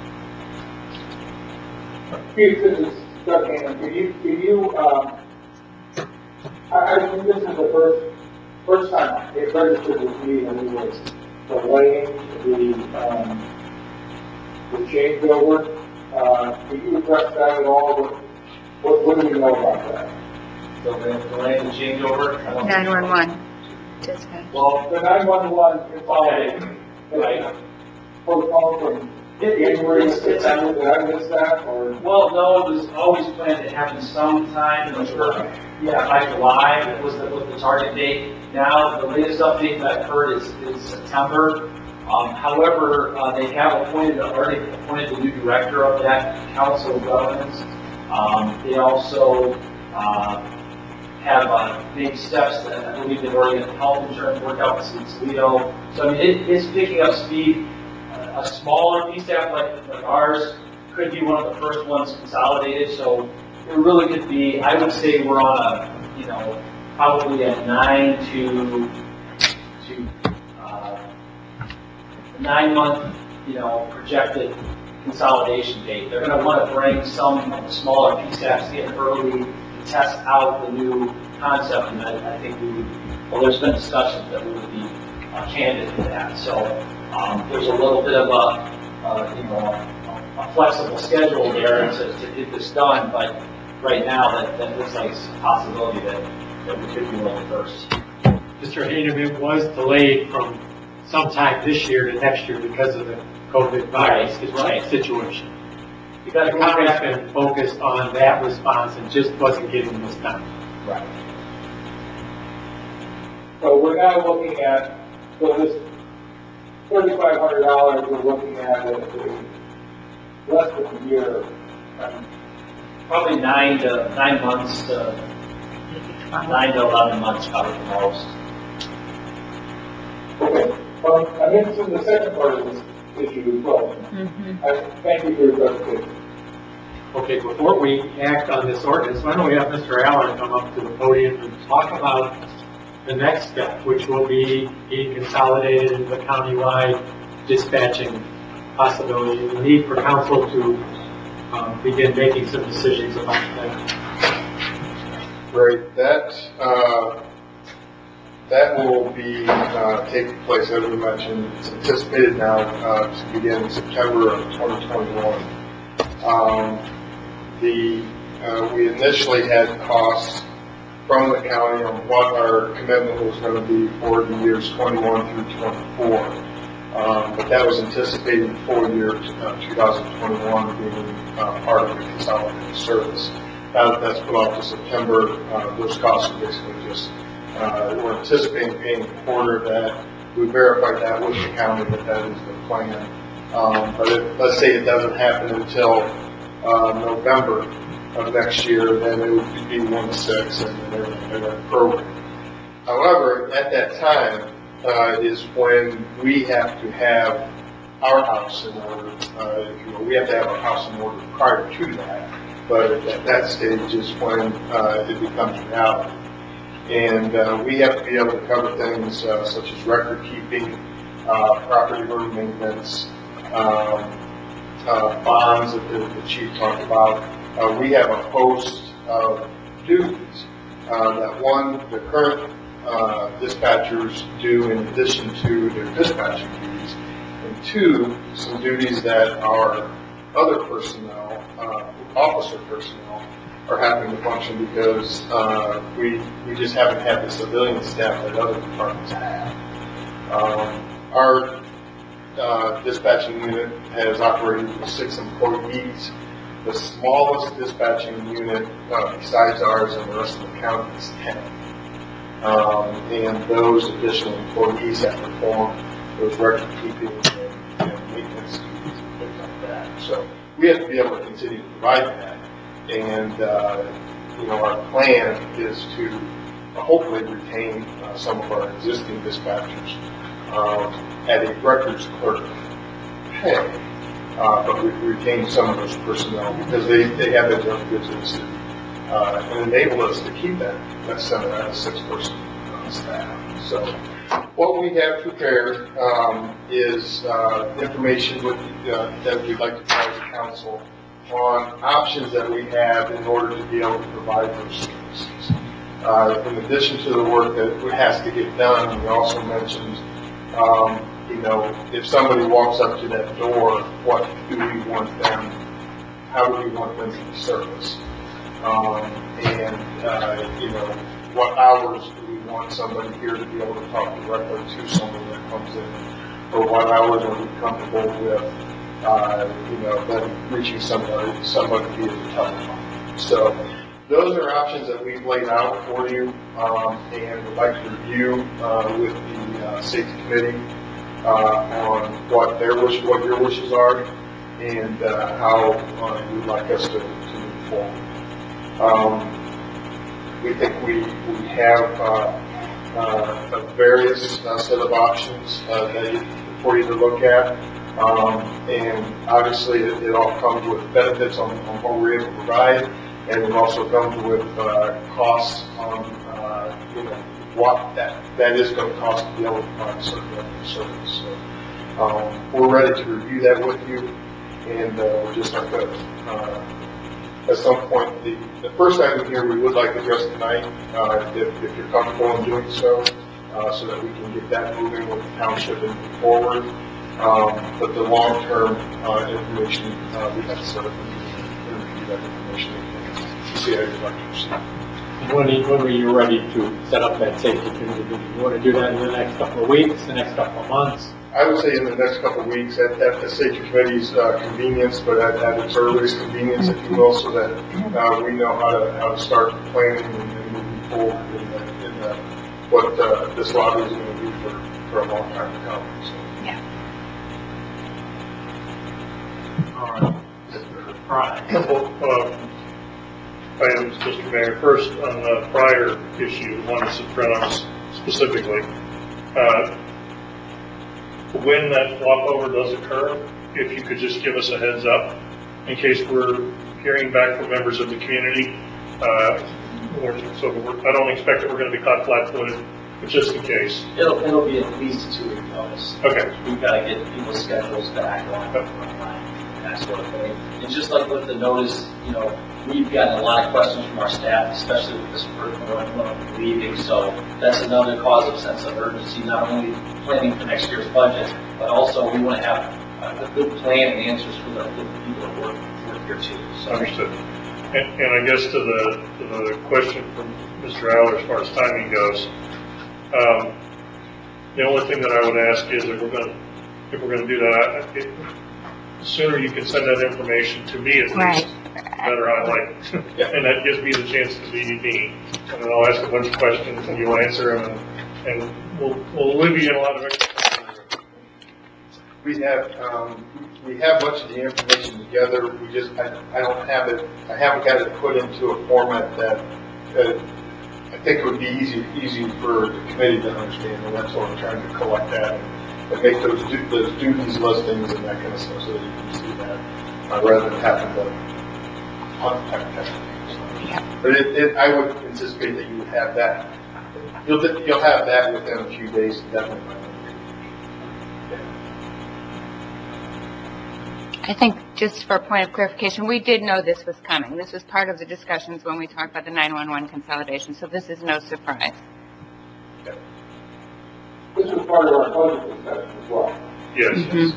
Chief, this is Doug Hannon. Can you, can you, um, I, I think this is the first, first time it registered with me when we were delaying the, um, the changeover. Uh, can you address that at all? What, what, what do we know about that? So the delay the changeover. I don't- nine one one dispatch. Well, The nine one one consolidating, right. postponed from January to September, did I miss that, or? Well, no, it was always planned to happen sometime in July. Yeah, by July was the, was the target date. Now, the latest update that I've heard is, is September. Um, however, uh, they have appointed, already appointed the new director of that council of governments. Um, they also, uh, have, uh, made steps that I believe they've already got the health insurance worked out with Toledo. So, I mean, it is picking up speed. A smaller P S A P like, like ours could be one of the first ones consolidated, so it really could be, I would say we're on a, you know, probably a nine to, to uh, nine-month, you know, projected consolidation date. They're going to want to bring some of the smaller P SACs in early to test out the new concept, and I, I think we would, well, there's been discussions that we would be uh, candid to that. So um, there's a little bit of a, uh, you know, a, a flexible schedule there to, to get this done, but right now that, that looks like it's a possibility that, that we could be one of the first. Mister Hayden, it was delayed from sometime this year to next year because of the COVID virus Right, right. situation. You got The to county's been focused on that response and just wasn't getting this done. Right. So we're now looking at, so this thirty-five hundred dollars, we're looking at it a less than a year. Um, Probably nine to nine months to nine to eleven months, probably the most. Okay, um, I mentioned the second part of this issue as well. Mhm. I thank you for your presentation. Okay, before we act on this ordinance, why don't we have Mister Allen come up to the podium and talk about the next step, which will be being consolidated into the countywide dispatching possibility, the need for council to um, begin making some decisions about that. Right, that, uh, that will be, uh, taking place, as we mentioned, it's anticipated now, uh, to begin in September of twenty twenty-one. Um, the, uh, we initially had costs from the county on what our commitment was going to be for the years twenty-one through twenty-four. Um, but that was anticipating full year uh, two thousand twenty-one being uh, part of the consolidated service. Now that that's put off to September, uh, those costs are basically just, uh, we're anticipating paying a quarter of that. We verified that with the county that that is the plan. Um, but if, let's say it doesn't happen until uh, November of next year, then it would be one six and they're in a program. However, at that time uh, is when we have to have our house in order. Uh, if you will, we have to have our house in order prior to that. But at that stage is when uh, it becomes reality. And uh, we have to be able to cover things uh, such as record keeping, uh, property room maintenance, um, uh, bonds that the, the chief talked about. Uh, we have a host of duties uh, that one, the current uh, dispatchers do in addition to their dispatching duties, and two, some duties that our other personnel, uh, officer personnel, are having to function because uh, we we just haven't had the civilian staff that other departments have. Um, our uh, dispatching unit has operated with six employees. The smallest dispatching unit uh, besides ours and the rest of the county is ten. Um, and those additional employees have to perform those record keeping and, and maintenance duties and things like that. So we have to be able to continue to provide that. And, uh, you know, our plan is to uh, hopefully retain uh, some of our existing dispatchers um, at a records clerk pay, uh, but we retain some of those personnel because they, they have their own business and, uh, and enable us to keep that, that center at a six-person uh, staff. So what we have prepared um, is uh, information with, uh, that we'd like to provide to council on options that we have in order to be able to provide those services. Uh, in addition to the work that has to get done, we also mentioned, um, you know, if somebody walks up to that door, what do we want them, how do we want them to be serviced? Um, and, uh, you know, what hours do we want somebody here to be able to talk directly to someone that comes in? Or what hours are we comfortable with? Uh, you know, them reaching somebody, somebody via the telephone. So those are options that we've laid out for you, um, and would like to review uh, with the uh, safety committee uh, on what their wish, what your wishes are, and uh, how uh, you'd like us to, to move forward. Um, we think we we have uh, uh, a various uh, set of options uh, that you, for you to look at. Um, and obviously it, it all comes with benefits on, on what we're able to provide, and it also comes with uh, costs on, uh, you know, what that, that is gonna cost to be able to provide certain level of service. So, um, we're ready to review that with you, and, uh, we just have to, uh, at some point, the, the first item here we would like to address tonight, uh, if, if you're comfortable in doing so, uh, so that we can get that moving with the township and move forward. Um, but the long-term, uh, information, uh, we have to set up a meeting and review that information and see how you'd like to proceed. And when, you- when were you ready to set up that safety committee? Do you want to do that in the next couple of weeks, the next couple of months? I would say in the next couple of weeks, at, at the safety committee's uh, convenience, but at, at its earliest convenience, if you will, so that uh, we know how to how to start planning and, and moving forward in, the, in the, what uh, this lobby is going to do for, for a long time to come. So. Yeah. All right. Mister Fry. Couple um, items, Mister Mayor. First, on the prior issue, the one that's in front of us specifically. Uh, when that walkover does occur, if you could just give us a heads up in case we're hearing back from members of the community. Uh, we're, so we're, I don't expect that we're going to be caught flat-footed, but just in case. It'll, it'll be at least two week notice. Okay. We've got to get people's schedules back on, online, and that sort of thing. And just like with the notice, you know, we've gotten a lot of questions from our staff, especially with this person going, going leaving. So that's another cause of sense of urgency, not only planning for next year's budget, but also we want to have a, a good plan and answers for the, for the people that work, work here too. So. Understood. And, and I guess to the, to the question from Mister Aller as far as timing goes, um, the only thing that I would ask is if we're going to, if we're going to do that, it, the sooner you can send that information to me at least, Right. the better I like it. And that gives me the chance to be me. And then I'll ask a bunch of questions and you'll answer them, and, and we'll, we'll alleviate a lot of extra. We have um, we have much of the information together. We just I, I don't have it. I haven't got it put into a format that uh, I think it would be easy easy for the committee to understand. And that's why I'm trying to collect that and, and make those du- those duties listings and that kind of stuff so that you can see that uh, rather than having to hunt type techniques. But it, it, I would anticipate that you would have that. You'll you'll have that within a few days, definitely. I think just for a point of clarification, we did know this was coming. This was part of the discussions when we talked about the nine one one consolidation, so this is no surprise. This is part of our budget discussion as well. Yes. Mhm.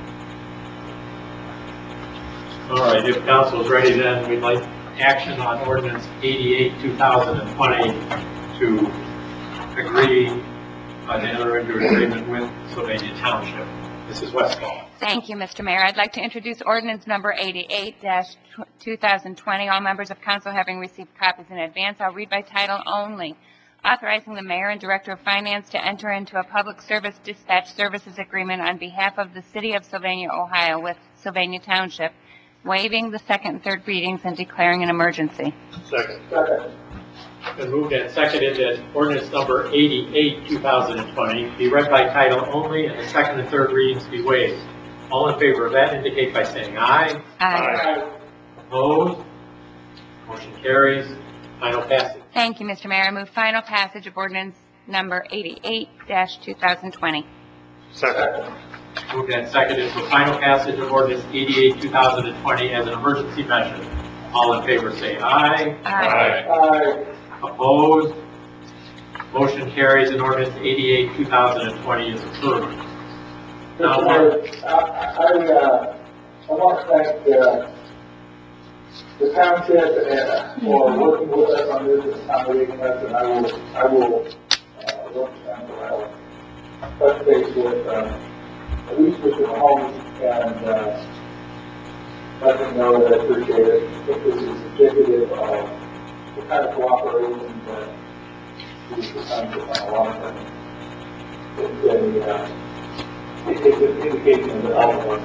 All right, if council is ready, then we'd like action on ordinance eighty-eight, two thousand twenty to agree, uh, to enter into an agreement with Sylvania Township. This is Westfall. Thank you, Mister Mayor. I'd like to introduce ordinance number eighty-eight two thousand twenty. All members of council having received copies in advance, I'll read by title only. Authorizing the mayor and director of finance to enter into a public service dispatch services agreement on behalf of the city of Sylvania, Ohio with Sylvania Township, waiving the second and third readings and declaring an emergency. Second. Second. Been moved and seconded that ordinance number eighty-eight, two thousand twenty be read by title only and the second and third readings be waived. All in favor of that indicate by saying aye. Aye. Opposed? Motion carries. Final passage. Thank you, Mister Mayor. I move final passage of ordinance number eighty-eight two thousand twenty. Second. Moved and seconded for final passage of ordinance eighty-eight, two thousand twenty as an emergency measure. All in favor say aye. Aye. Aye. Opposed? Motion carries and ordinance eighty-eight, two thousand twenty is approved. Now, Mister Mayor, I, I, uh, I want to thank, uh, the township and for working with us on this and accommodating us, and I will, I will, uh, work with them, or I will touch base with, uh, at least with the homes and, uh, let them know that I appreciate it. I think this is indicative of the kind of cooperation that we the township on a lot of things. It's a, uh, it- it's an indication of the outlook.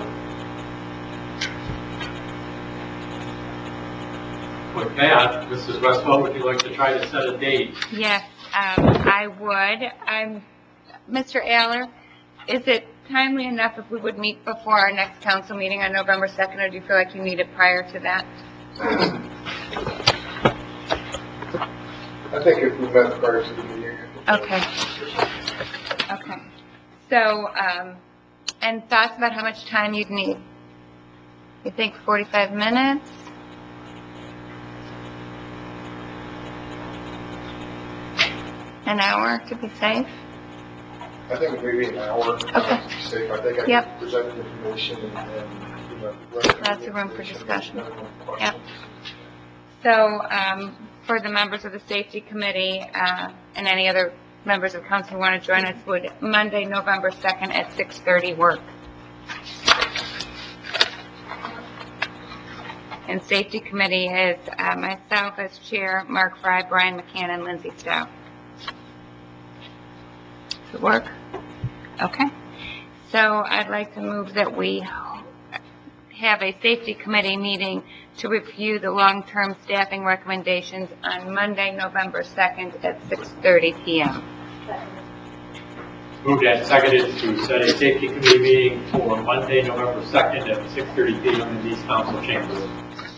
with that, Missus Westphal, would you like to try to set a date? Yes, um, I would. I'm, Mister Aller, is it timely enough if we would meet before our next council meeting on November second, or do you feel like you need it prior to that? I think if we met prior to the meeting, Okay. Okay. So, um, and thoughts about how much time you'd need? You think forty-five minutes? An hour to be safe? I think maybe an hour. Okay. uh, to be safe. I think I Yep. can present the information and, and, you know. run through Lots the of room for information, discussion. minimum Yep. questions. So, um, for the members of the safety committee, uh, and any other members of council who want to join us, would Monday, November second at six thirty work? And safety committee is, uh, myself as chair, Mark Fry, Brian McCann, and Lindsay Stout. Does it work? Okay. So I'd like to move that we have a safety committee meeting to review the long-term staffing recommendations on Monday, November second at six thirty p.m. Moved and seconded to set a safety committee meeting for Monday, November second at six thirty p.m. in these council chambers.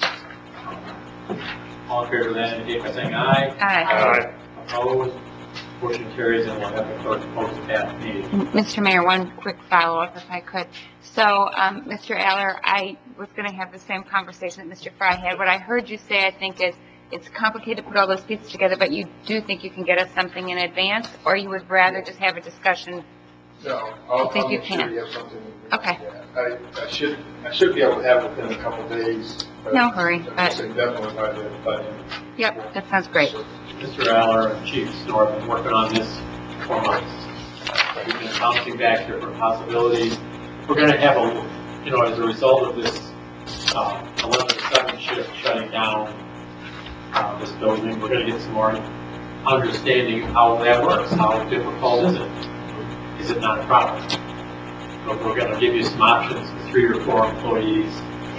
All in favor of that, indicate by saying aye. Aye. Opposed? Motion carries, and we'll have the clerk post that meeting. Mister Mayor, one quick follow-up if I could. So, um, Mister Aller, I was going to have the same conversation that Mister Fry had. What I heard you say, I think, is it's complicated to put all those pieces together, but you do think you can get us something in advance, or you would rather just have a discussion? No, I'll, I think I'll you make sure can. you have something. Okay. I, I should, I should be able to have it within a couple days. but No hurry, I'm but- saying definitely by the, by the. Yep, that sounds great. Mister Aller and Chief Snor have been working on this for months. We've been bouncing back different possibilities. We're going to have a, you know, as a result of this uh, eleven to seven shift shutting down uh, this building, we're going to get some more understanding of how that works. How difficult is it? Is it not a problem? So we're going to give you some options for three or four employees.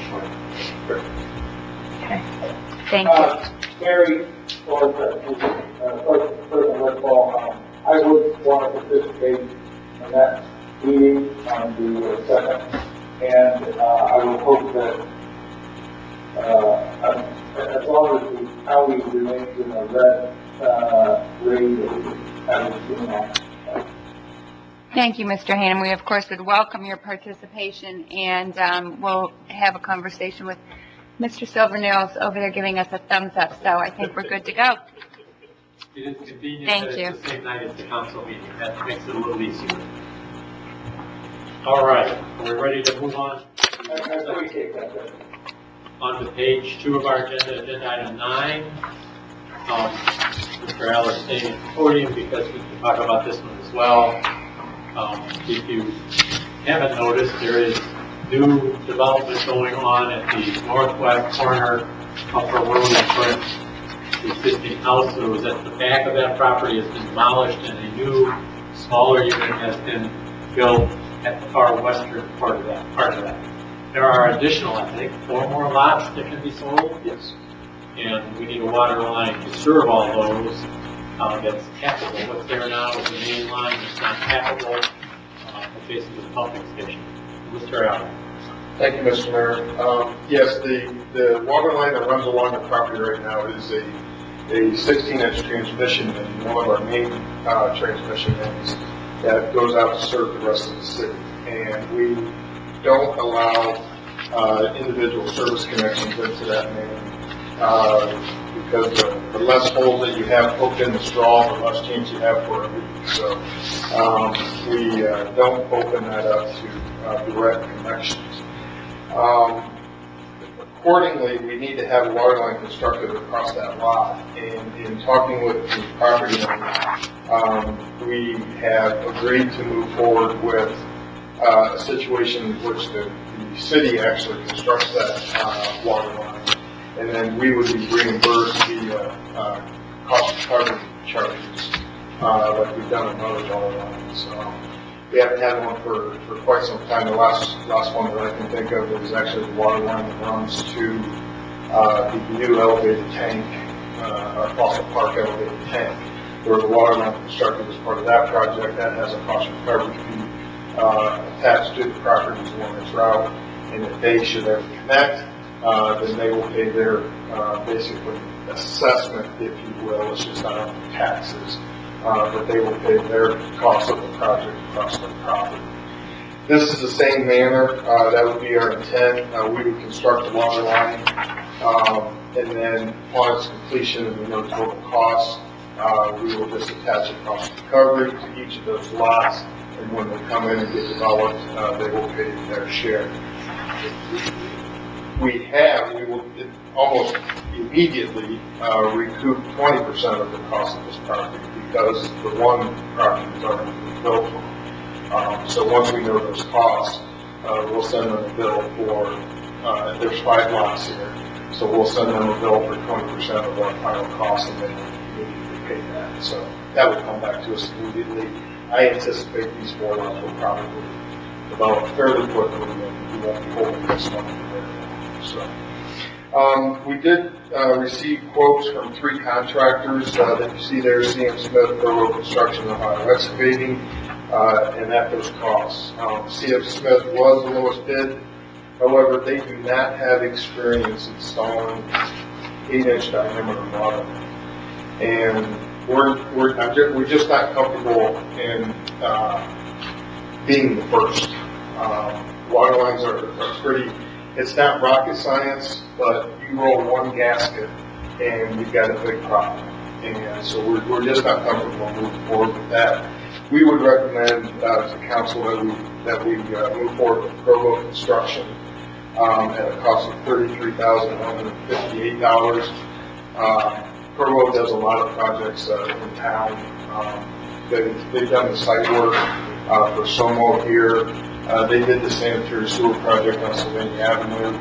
Okay. Thank you. Uh, Mary, or, uh, President Redfall, um, I would want to participate in that meeting on the uh, second, and, uh, I would hope that, uh, as long as the county remains in a red, uh, ring, that we can have a meeting on. Thank you, Mister Hannon. We, of course, would welcome your participation, and um, we'll have a conversation with Mister Silvernails over there giving us a thumbs up, so I think we're good to go. It is convenient Thank that you. it's the same night as the council meeting. That makes it a little easier. All right, are we ready to move on? I, I appreciate that. On to page two of our agenda, agenda item nine. Um, Mister Aller staying at the podium because we can talk about this one as well. Um, if you haven't noticed, there is new development going on at the northwest corner of Upper Road and Prince. The existing house that was at the back of that property has been demolished and a new, smaller unit has been built at the far western part of that, part of that. There are additional, I think, four more lots that can be sold. Yes. And we need a water line to serve all those. Uh, that's tappable. What's there now is the main line that's not tappable, uh, adjacent to the pumping station. Mister Allen. Thank you, Mister Mayor. Um, yes, the, the water line that runs along the property right now is a, a sixteen inch transmission and one of our main, uh, transmission lines that goes out to serve the rest of the city. And we don't allow, uh, individual service connections into that main, uh, because the, the less holes that you have hooked in the straw, the less chance you have for a leak. So, um, we, uh, don't open that up to, uh, direct connections. Um, accordingly, we need to have a water line constructed across that lot. And in talking with the property owner, um, we have agreed to move forward with uh, a situation in which the, the city actually constructs that uh, water line. And then we would be reimbursed via uh, cost recovery charges, uh, like we've done on other water lines. Um, we haven't had one for, for quite some time. The last last one that I can think of is actually the water line that runs to uh, the new elevated tank, uh, our Fossil Park elevated tank, where the water line constructed as part of that project. That has a cost recovery fee uh, attached to the properties along its route, and if they should ever connect, uh, then they will pay their uh, basically assessment, if you will. It's just not on the taxes. uh, but they will pay their cost of the project across their property. This is the same manner, uh, that would be our intent. Uh, we would construct the water line, um, and then upon its completion and we know total costs, uh, we will just attach a cost recovery to each of those lots, and when they come in and get developed, uh, they will pay their share. We have, we will almost immediately uh, recoup twenty percent of the cost of this property because the one property is already being built on. Um, so once we know those costs, uh, we'll send them a bill for, uh, there's five lots here, so we'll send them a bill for twenty percent of our final cost and they will immediately pay that. So that will come back to us immediately. I anticipate these four lots will probably develop fairly quickly and we won't be holding this money for very long. So, um, we did, uh, receive quotes from three contractors, uh, that you see there, C M Smith, Burrow Construction, Ohio Excavating. Uh, and at those costs. Um, C F Smith was the lowest bid. However, they do not have experience installing eight inch diameter water. And we're, we're, I'm just, we're just not comfortable in, uh, being the first. Um, water lines are, are pretty, it's not rocket science, but you roll one gasket and you've got a big problem. And so we're, we're just not comfortable moving forward with that. We would recommend uh, to council that we that we uh, move forward with Provo Construction um, at a cost of thirty-three thousand one hundred fifty-eight dollars. Um, Provo does a lot of projects uh, in town. Um, they, they've done the site work uh, for SOMO here. Uh, they did the sanitary sewer project on Sylvania Avenue.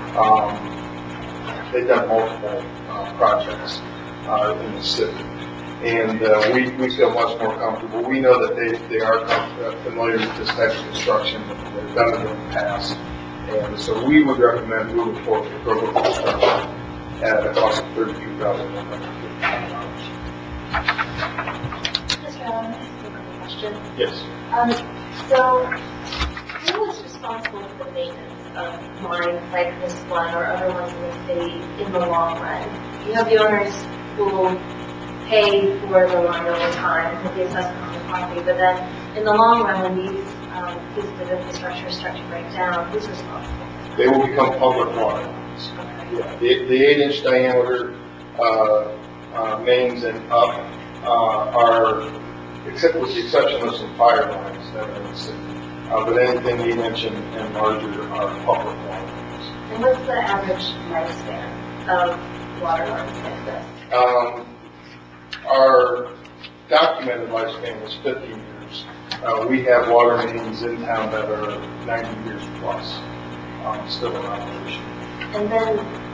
Um, they've done multiple uh, projects uh, in the city. And uh, we, we feel much more comfortable. We know that they, they are uh, familiar with this type of construction. They've done it in the past. And so we would recommend moving forward with Provo Construction at a cost of thirty-two thousand one hundred fifty dollars. Mister Allen, I have a question. Yes. Um, so, who is responsible for the maintenance of lines like this one or other ones in the city in the long run? You have the owners who will pay for the line over time with the assessment on the property, but then in the long run, when these um, pieces of infrastructure start to break down, who's responsible? They will become public water lines. Okay. Yeah. The, the eight inch diameter uh, uh, mains and up uh, are, except with the exception of some fire lines that are in the city, uh, but anything eight inch and, and larger are public water lines. And what's the average lifespan of water lines like this? Um, Our documented lifespan is fifty years. Uh, we have water mains in town that are ninety years plus, um, still in operation. And then,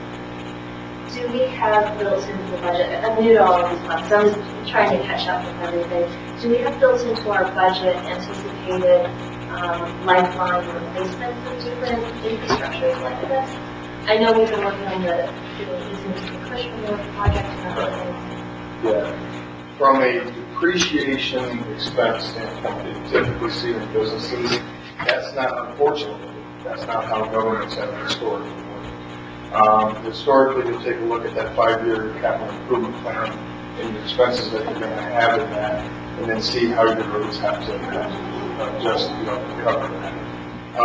do we have built into the budget, I'm new to all of these funds, so I'm just trying to catch up with everything. Do we have built into our budget anticipated um, lifeline replacements of different infrastructures like this? I know we've been working on the, the easement to the Cushman project and other things. Yeah. From a depreciation expense standpoint that you typically see in businesses, that's not, unfortunately, that's not how governments have historically worked. Um, historically, you take a look at that five-year capital improvement plan and the expenses that you're going to have in that, and then see how your roads have to uh, adjust to be able to cover that.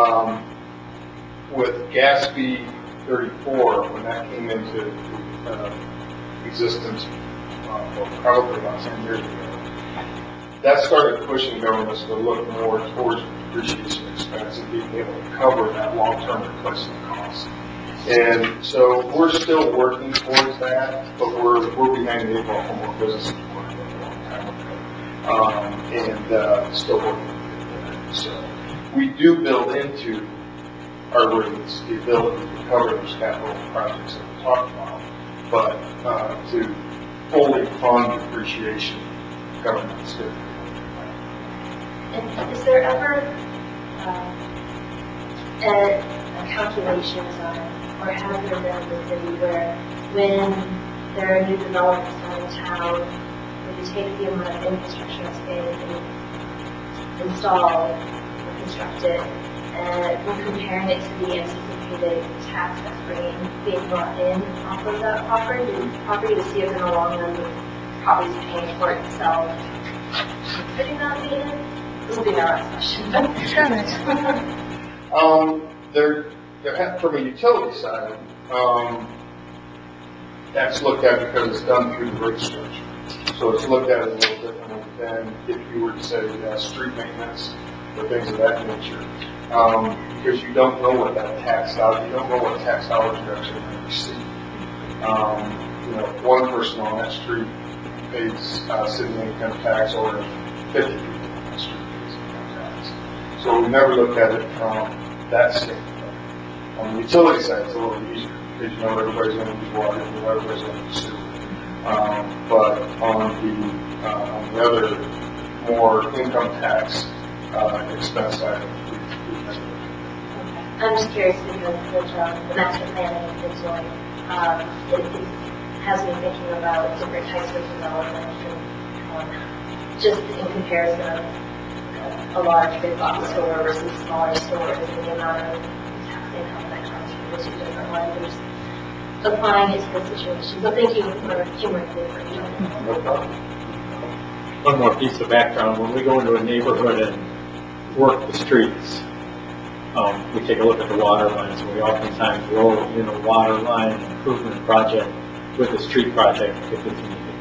Um, with GASB thirty-four, when that came into uh, existence, uh, well, probably about ten years ago, that started pushing governments to look more towards depreciation expense and being able to cover that long-term replacement cost. And so we're still working towards that, but we're we're behind the eight ball from what businesses were a long time ago, um, and uh, still working to get there. So we do build into our rates the ability to cover those capital projects that we talked about, but uh, to fully fund depreciation, government's good. And is there ever um, a, a calculations on, or have there been in the city where when there are new developments done in town, when you take the amount of infrastructure that's being installed or constructed, and when comparing it to the anticipated tax that's being, being brought in off of that property, property to see if in the long run the property's paying for itself Could you not be in? This will be my last question. Um, there, there ha from a utility side, um, that's looked at because it's done through the rate structure. So it's looked at a little differently than if you were to say uh, street maintenance or things of that nature. Um, because you don't know what that tax out, you don't know what tax dollars you're actually going to receive. Um, you know, one person on that street pays uh, city income tax, or fifty people on that street pays income tax. So we never looked at it from that standpoint. On the utility side, it's a little easier because you know everybody's going to use water, you know everybody's going to use sewer. Um, but on the uh, on the other more income tax uh, expense side, we, we never looked at it. I'm just curious because with um, the master plan and Fitzroy, um, it, it has me thinking about different types of development and um, just in comparison of uh, a large big box store versus smaller stores and the amount of tax income that comes from the two different lenders. Applying it to the situation. So thank you for humoring me for doing No problem. One more piece of background. When we go into a neighborhood and work the streets, um, we take a look at the water lines. We oftentimes roll in a water line improvement project with a street project if it's needed.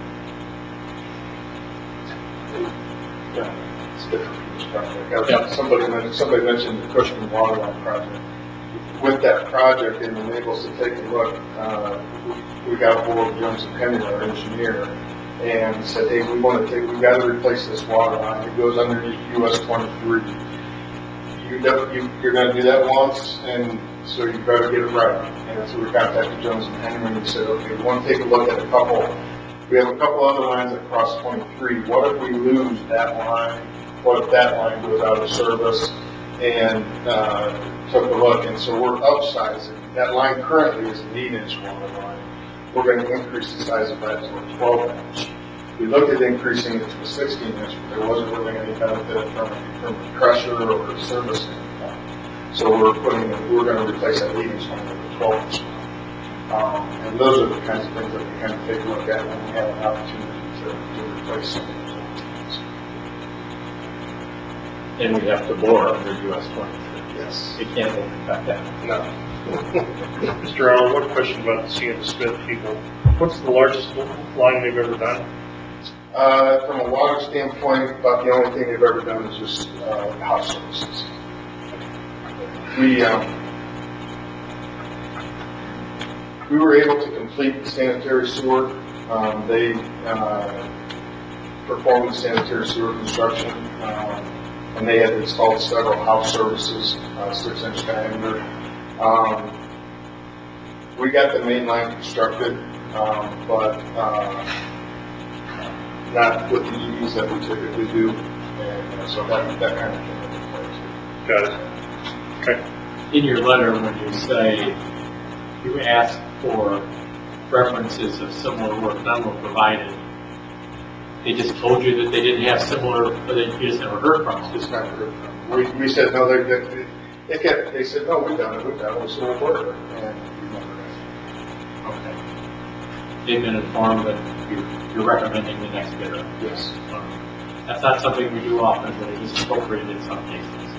Yeah, it's different from this project. Yeah. Somebody mentioned, somebody mentioned the Cushman Water Line project. With that project, it enables us to take a look. Uh, we, we got a hold of Jones and Henry, our engineer, and said, "Hey, we want to take, we've got to replace this water line. It goes underneath U S twenty-three. You, you, you're going to do that once, and so you better get it right." And so we contacted Jones and Henry, and we said, "Okay, we want to take a look at a couple. We have a couple other lines that cross twenty-three. What if we lose that line? What if that line goes out of service?" And uh, took a look, and so we're upsizing. That line currently is an eight-inch water line. We're going to increase the size of that to a twelve-inch. We looked at increasing it to a sixteen-inch, but there wasn't really any benefit from a, from a pressure or a service standpoint. So we're putting, we're going to replace that eight-inch line with a twelve-inch line. Um, and those are the kinds of things that we kind of take a look at when we have an opportunity to, to replace some of those old lines. And we have to bore under U S twenty-three. Yes. We can't overcut that. No. Mister Allen, one question about the C and Smith people. What's the largest line they've ever done? Uh, from a water standpoint, about the only thing they've ever done is just uh, house services. We um, we were able to complete the sanitary sewer. Um, they uh, performed the sanitary sewer construction, um, and they had installed several house services, uh, six-inch diameter. Um, we got the main line constructed, um, but uh, not with the E Vs that we typically do, and uh, so that, that kind of came into play too. Got it. Okay. In your letter, when you say you ask for references of similar work, none were provided, they just told you that they didn't have similar, but they, you just never heard from them. Just never heard from them. We, we said, no, they, they, they, kept, they said, no, we've done it, we've done it, we said, we'll work, and we never did. Okay. They've been informed that you, you're recommending the next bidder. Yes. Um, that's not something we do often, but it is appropriate in some cases.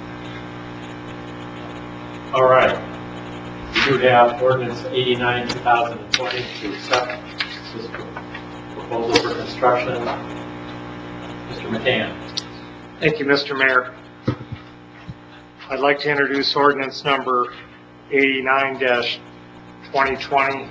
All right. We do have ordinance eighty-nine, two thousand twenty to accept this proposal for construction. Mister McCann. Thank you, Mister Mayor. I'd like to introduce ordinance number eighty-nine twenty twenty.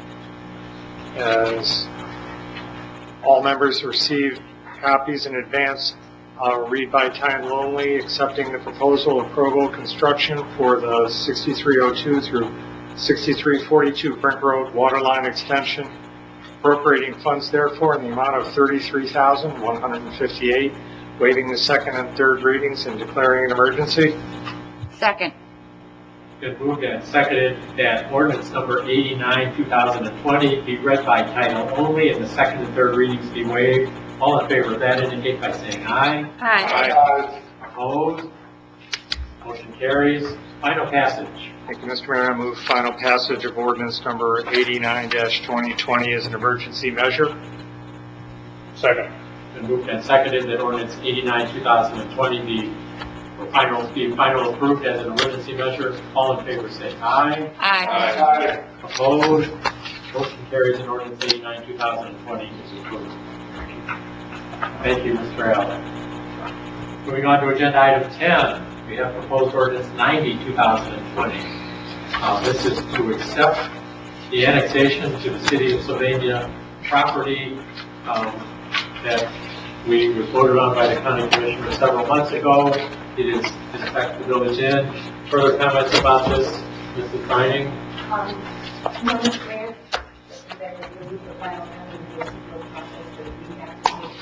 As all members received copies in advance, I'll read by title only, accepting the proposal of Provo Construction for the sixty-three oh two through sixty-three forty-two Brink Road water line extension, appropriating funds therefore in the amount of thirty-three thousand one hundred fifty-eight dollars, waiving the second and third readings and declaring an emergency. Second. Been moved and seconded that ordinance number eighty-nine, two thousand twenty be read by title only and the second and third readings be waived. All in favor of that indicate by saying aye. Aye. Aye. Opposed? Motion carries. Final passage. Thank you, Mister Mayor. I move final passage of ordinance number eighty-nine twenty twenty as an emergency measure. Second. Been moved and seconded that ordinance eighty-nine, two thousand twenty be for final, be final approved as an emergency measure. All in favor say aye. Aye. Aye. Opposed? Motion carries and ordinance eighty-nine, two thousand twenty is approved. Thank you, Mister Allen. Moving on to agenda item ten, we have proposed ordinance ninety, two thousand twenty. Uh, this is to accept the annexation to the city of Sylvania property um, that we was voted on by the county commissioner several months ago. It is in effect the village inn. Further comments about this, Missus Binding? Um, no, Mister Mayor, that we believe the final county municipal process that we have to take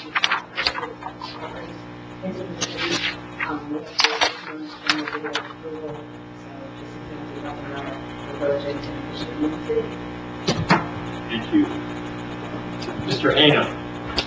to into the city, um, with the commission approval. So this is going to be whether or not the village inn should be in the city. Thank you. Mister Hayner?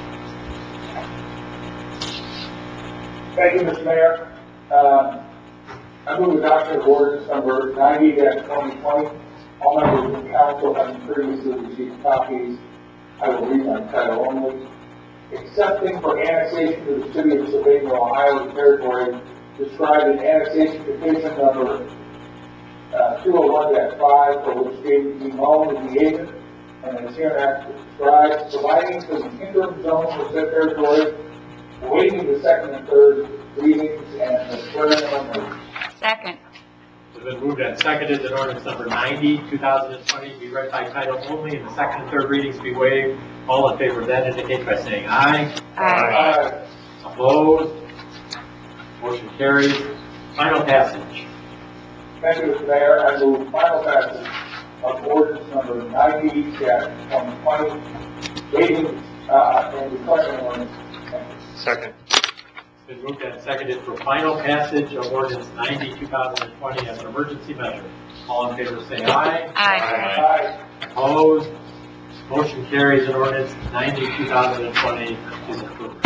Thank you, Mister Mayor. Um, I move adoption of ordinance number ninety twenty twenty. All members of the council having previously received copies, I will read my title only. Accepting for annexation to the city of Sylvania, Ohio territory, described in annexation petition number uh, two oh one dash five, for which David D. Mullen is the agent, and is hereafter described, providing for the interim zone for said territory, waiving the second and third readings, and the third only. Second. It's been moved and seconded that ordinance number ninety, two thousand twenty be read by title only and the second and third readings be waived. All in favor of that indicate by saying aye. Aye. Opposed? Motion carries. Final passage. Thank you, Mister Mayor. I move final passage of ordinance number ninety twenty twenty, waiving, uh, and declaring an ordinance. Thank you. Second. It's been moved and seconded for final passage of ordinance ninety, two thousand twenty as an emergency measure. All in favor say aye. Aye. Aye. Opposed? Motion carries and ordinance ninety, two thousand twenty is approved.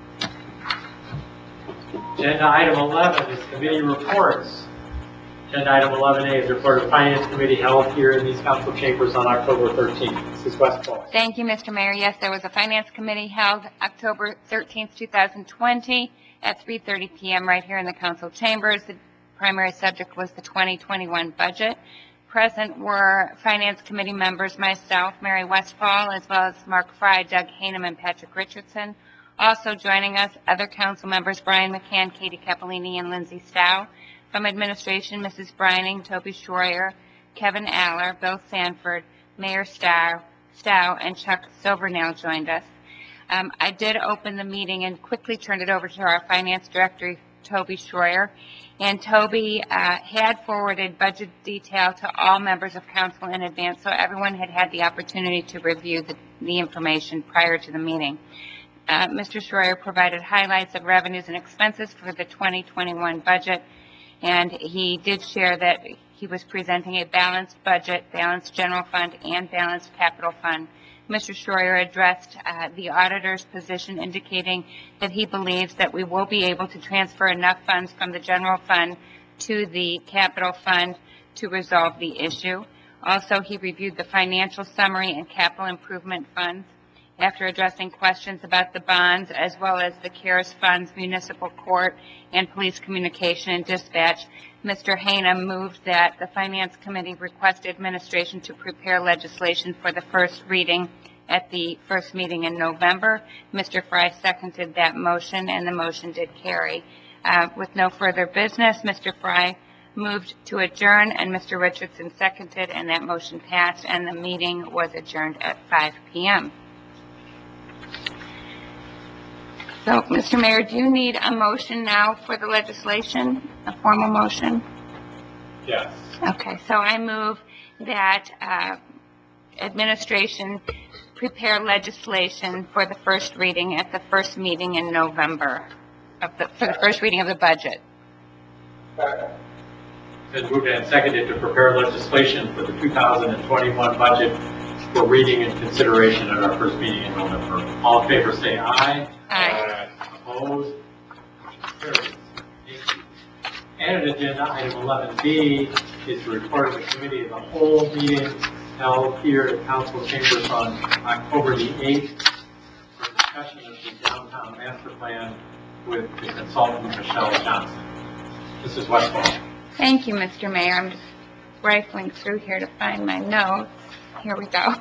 Agenda item eleven is committee reports. Agenda item eleven A is report of Finance Committee held here in these council chambers on October thirteenth. Missus Westfall. Thank you, Mister Mayor. Yes, there was a Finance Committee held October thirteenth, two thousand twenty at three thirty p m right here in the council chambers. The primary subject was the twenty twenty-one budget. Present were Finance Committee members, myself, Mary Westfall, as well as Mark Fry, Doug Hanem, and Patrick Richardson. Also joining us, other council members, Brian McCann, Katie Cappellini, and Lindsay Stow. From administration, Missus Brining, Toby Schroyer, Kevin Aller, Bill Sanford, Mayor Stow, Stow, and Chuck Silvernail joined us. Um, I did open the meeting and quickly turned it over to our Finance Director, Toby Schroyer. And Toby uh, had forwarded budget detail to all members of council in advance, so everyone had had the opportunity to review the, the information prior to the meeting. Uh, Mister Schroyer provided highlights of revenues and expenses for the twenty twenty-one budget, and he did share that he was presenting a balanced budget, balanced general fund, and balanced capital fund. Mister Schroyer addressed uh, the auditor's position, indicating that he believes that we will be able to transfer enough funds from the general fund to the capital fund to resolve the issue. Also, he reviewed the financial summary and capital improvement funds. After addressing questions about the bonds as well as the CARES funds, municipal court, and police communication and dispatch, Mister Hanem moved that the Finance Committee request administration to prepare legislation for the first reading at the first meeting in November. Mister Fry seconded that motion, and the motion did carry. Uh, with no further business, Mister Fry moved to adjourn, and Mister Richardson seconded, and that motion passed, and the meeting was adjourned at five p m So, Mister Mayor, do you need a motion now for the legislation, a formal motion? Yes. Okay, so I move that uh, administration prepare legislation for the first reading at the first meeting in November, of the, for the first reading of the budget. Been moved and seconded to prepare legislation for the two thousand twenty-one budget for reading and consideration at our first meeting in November. All in favor say aye. Aye. Opposed? Carries. Thank you. And agenda item eleven B is the report of the committee of the whole meeting held here at council chambers on October the eighth for the discussion of the downtown master plan with the consultant, Michelle Johnson. Missus Westphal. Thank you, Mister Mayor. I'm just rifling through here to find my notes. Here we go.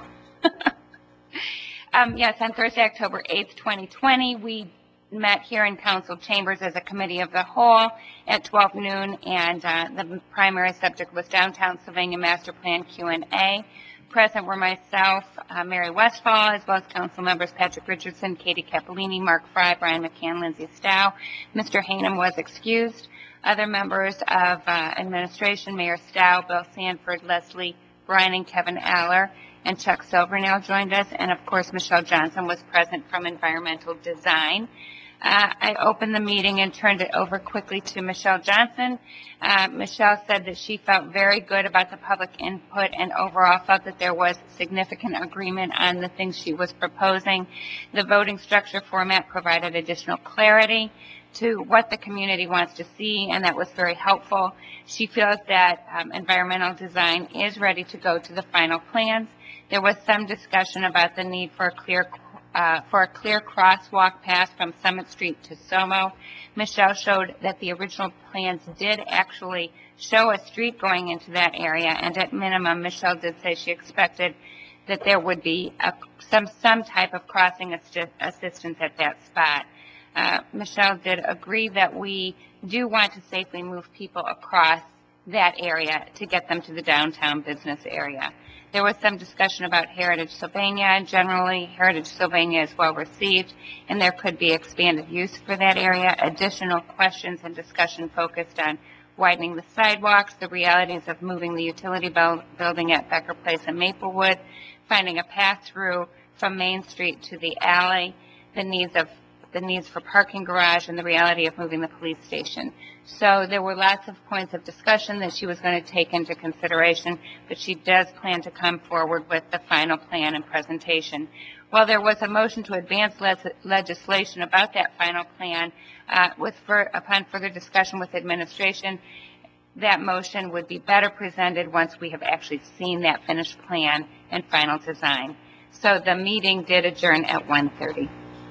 um, yes, on Thursday, October eighth, twenty twenty, we met here in council chambers as a committee of the whole at twelve noon, and uh, the primary subject was downtown Sylvania master plan Q and A. Present were myself, uh, Mary Westphal, as well as council members Patrick Richardson, Katie Capolini, Mark Fry, Brian McCann, Lindsay Stowe. Mister Hanem was excused. Other members of uh, administration, Mayor Stowe, Bill Sanford, Leslie Brian, and Kevin Aller, and Chuck Silvernail joined us, and of course Michelle Johnson was present from environmental design. Uh, I opened the meeting and turned it over quickly to Michelle Johnson. Uh, Michelle said that she felt very good about the public input and overall felt that there was significant agreement on the things she was proposing. The voting structure format provided additional clarity to what the community wants to see, and that was very helpful. She feels that um, environmental design is ready to go to the final plans. There was some discussion about the need for a clear Uh, for a clear crosswalk path from Summit Street to Somo. Michelle showed that the original plans did actually show a street going into that area, and at minimum, Michelle did say she expected that there would be a, some some type of crossing assi- assistance at that spot. Uh, Michelle did agree that we do want to safely move people across that area to get them to the downtown business area. There was some discussion about Heritage Sylvania. Generally, Heritage Sylvania is well received, and there could be expanded use for that area. Additional questions and discussion focused on widening the sidewalks, the realities of moving the utility build, building at Becker Place and Maplewood, finding a path through from Main Street to the alley, the needs of the needs for parking garage, and the reality of moving the police station. So there were lots of points of discussion that she was going to take into consideration, but she does plan to come forward with the final plan and presentation. While there was a motion to advance le- legislation about that final plan, uh, with for, upon further discussion with administration, that motion would be better presented once we have actually seen that finished plan and final design. So the meeting did adjourn at one thirty.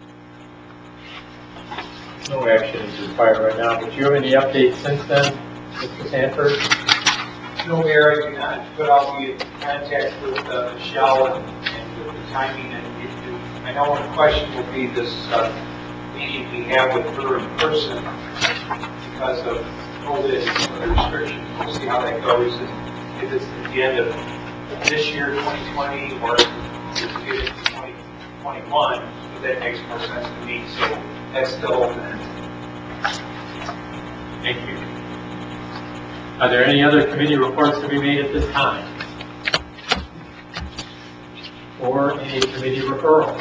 No action is required right now, but do you have any updates since then, Mister Sanford? No, Mayor, I do not, but I'll be in contact with uh, Michelle and, and with the timing, and you do. I know one question will be this uh, meeting we have with her in person because of COVID and some of the restrictions. We'll see how that goes, and if it's at the end of this year, twenty twenty, or if it's get into twenty twenty-one, but that makes more sense to me, so that's still open. Thank you. Are there any other committee reports to be made at this time? Or any committee referrals?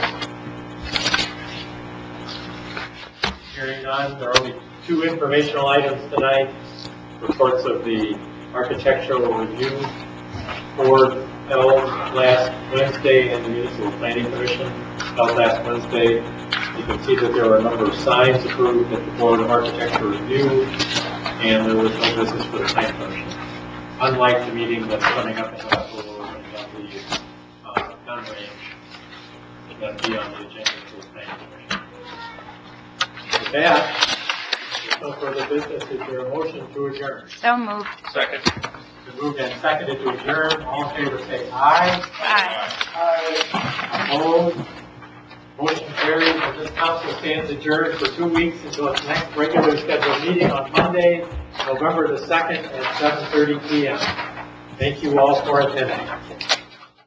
Hearing none, there are only two informational items tonight. Reports of the Architectural Review Board held last Wednesday, and the Municipal Planning Commission held last Wednesday. You can see that there were a number of signs approved at the Board of Architecture Review, and there was no business for the Planning Commission. Unlike the meeting that's coming up in October, we're going to have the uh, non-range that'll be on the agenda for the Planning Commission. With that, there's no further business. Is there a motion to adjourn? So moved. Second. Been moved and seconded to adjourn. All in favor say aye. Aye. Aye. Opposed? Motion carries, and this council stands adjourned for two weeks until its next regular scheduled meeting on Monday, November the second at seven thirty p m Thank you all for attending.